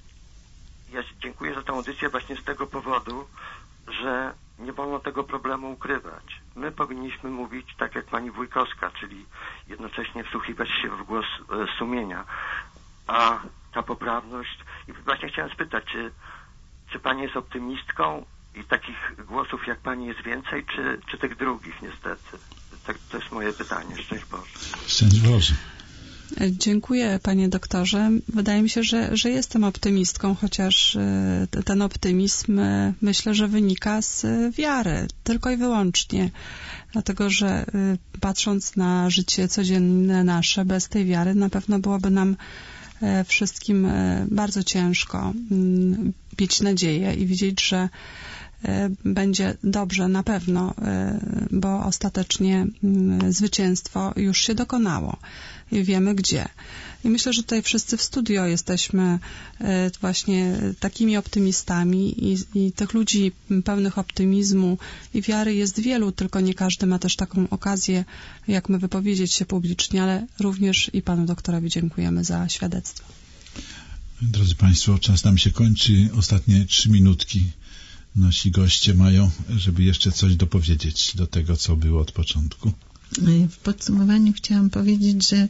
ja dziękuję za tę audycję właśnie z tego powodu, że nie wolno tego problemu ukrywać. My powinniśmy mówić tak jak Pani Wójkowska, czyli jednocześnie wsłuchiwać się w głos e, sumienia. A ta poprawność... I właśnie chciałem spytać, czy, czy Pani jest optymistką i takich głosów jak Pani jest więcej, czy, czy tych drugich niestety? Tak, to jest moje pytanie. Szczęść Boże. Szczęść Boże. Dziękuję, Panie doktorze. Wydaje mi się, że, że jestem optymistką, chociaż ten optymizm myślę, że wynika z wiary, tylko i wyłącznie. Dlatego, że patrząc na życie codzienne nasze, bez tej wiary na pewno byłoby nam wszystkim bardzo ciężko mieć nadzieję i widzieć, że będzie dobrze na pewno, bo ostatecznie zwycięstwo już się dokonało i wiemy gdzie. I myślę, że tutaj wszyscy w studio jesteśmy właśnie takimi optymistami i, i tych ludzi pełnych optymizmu i wiary jest wielu, tylko nie każdy ma też taką okazję, jak my, wypowiedzieć się publicznie, ale również i Panu doktorowi dziękujemy za świadectwo. Drodzy Państwo, czas nam się kończy. Ostatnie trzy minutki nasi goście mają, żeby jeszcze coś dopowiedzieć do tego, co było od początku. W podsumowaniu chciałam powiedzieć, że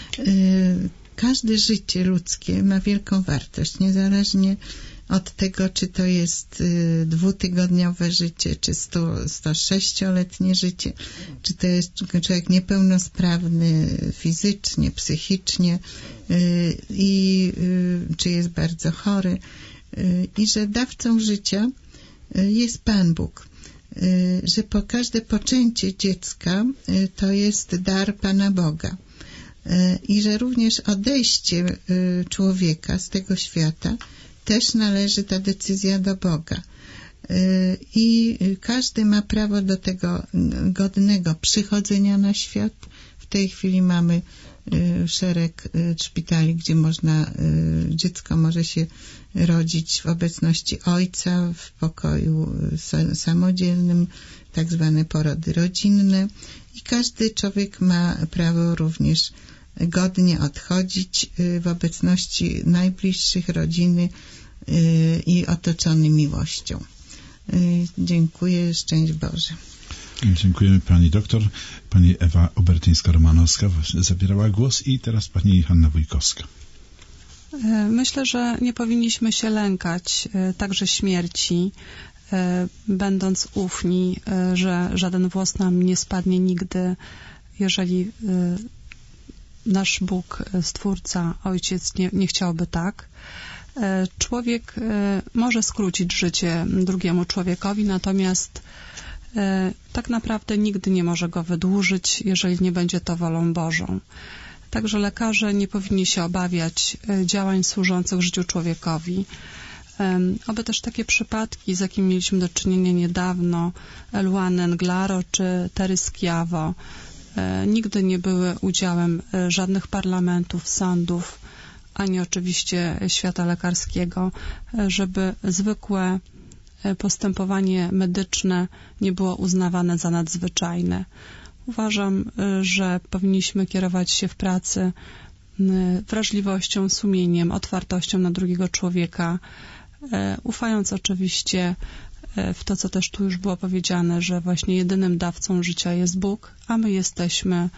y, każde życie ludzkie ma wielką wartość, niezależnie od tego, czy to jest y, dwutygodniowe życie, czy sto, sto sześcioletnie życie, czy to jest człowiek niepełnosprawny fizycznie, psychicznie y, i y, czy jest bardzo chory y, i że dawcą życia y, jest Pan Bóg. Że po każde poczęcie dziecka to jest dar Pana Boga i że również odejście człowieka z tego świata też należy ta decyzja do Boga i każdy ma prawo do tego godnego przychodzenia na świat. W tej chwili mamy szereg szpitali, gdzie można, dziecko może się rodzić w obecności ojca w pokoju samodzielnym, tak zwane porody rodzinne i każdy człowiek ma prawo również godnie odchodzić w obecności najbliższych, rodziny i otoczony miłością. Dziękuję, szczęść Boże. Dziękujemy Pani doktor. Pani Ewa Obertyńska-Romanowska zabierała głos i teraz Pani Hanna Wójkowska. Myślę, że nie powinniśmy się lękać także śmierci, będąc ufni, że żaden włos nam nie spadnie nigdy, jeżeli nasz Bóg, Stwórca, Ojciec nie, nie chciałby tak. Człowiek może skrócić życie drugiemu człowiekowi, natomiast tak naprawdę nigdy nie może go wydłużyć, jeżeli nie będzie to wolą Bożą. Także lekarze nie powinni się obawiać działań służących życiu człowiekowi. Oby też takie przypadki, z jakimi mieliśmy do czynienia niedawno, Eluana Englaro czy Terry Schiavo, nigdy nie były udziałem żadnych parlamentów, sądów, ani oczywiście świata lekarskiego, żeby zwykłe postępowanie medyczne nie było uznawane za nadzwyczajne. Uważam, że powinniśmy kierować się w pracy wrażliwością, sumieniem, otwartością na drugiego człowieka, ufając oczywiście w to, co też tu już było powiedziane, że właśnie jedynym dawcą życia jest Bóg, a my jesteśmy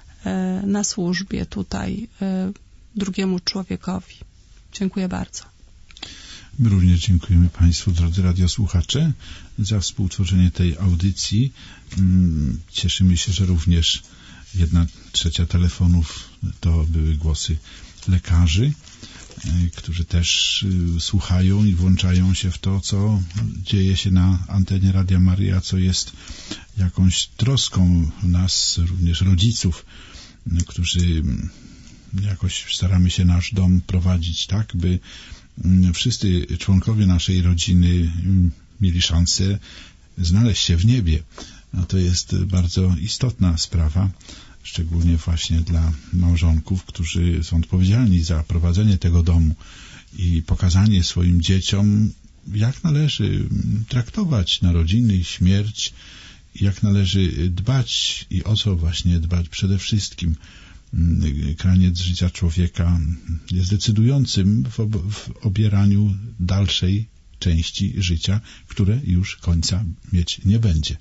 na służbie tutaj drugiemu człowiekowi. Dziękuję bardzo. My również dziękujemy Państwu, drodzy radiosłuchacze, za współtworzenie tej audycji. Cieszymy się, że również jedna trzecia telefonów to były głosy lekarzy, którzy też słuchają i włączają się w to, co dzieje się na antenie Radia Maryja, co jest jakąś troską nas, również rodziców, którzy jakoś staramy się nasz dom prowadzić tak, by wszyscy członkowie naszej rodziny mieli szansę znaleźć się w niebie. No to jest bardzo istotna sprawa, szczególnie właśnie dla małżonków, którzy są odpowiedzialni za prowadzenie tego domu i pokazanie swoim dzieciom, jak należy traktować narodziny i śmierć, jak należy dbać i o co właśnie dbać przede wszystkim. Kraniec życia człowieka jest decydującym w, ob w obieraniu dalszej części życia, które już końca mieć nie będzie.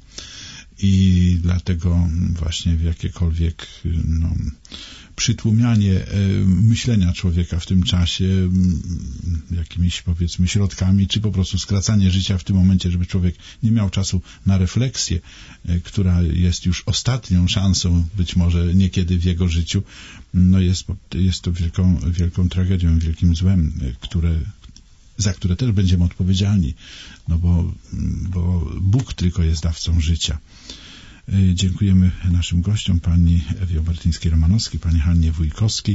I dlatego właśnie w jakiekolwiek no, przytłumianie e, myślenia człowieka w tym czasie m, jakimiś powiedzmy środkami, czy po prostu skracanie życia w tym momencie, żeby człowiek nie miał czasu na refleksję, e, która jest już ostatnią szansą być może niekiedy w jego życiu, no jest, jest to wielką, wielką tragedią, wielkim złem, które za które też będziemy odpowiedzialni, no bo, bo Bóg tylko jest dawcą życia. Dziękujemy naszym gościom, pani Ewie Obertyńskiej-Romanowskiej, pani Hannie Wójkowskiej.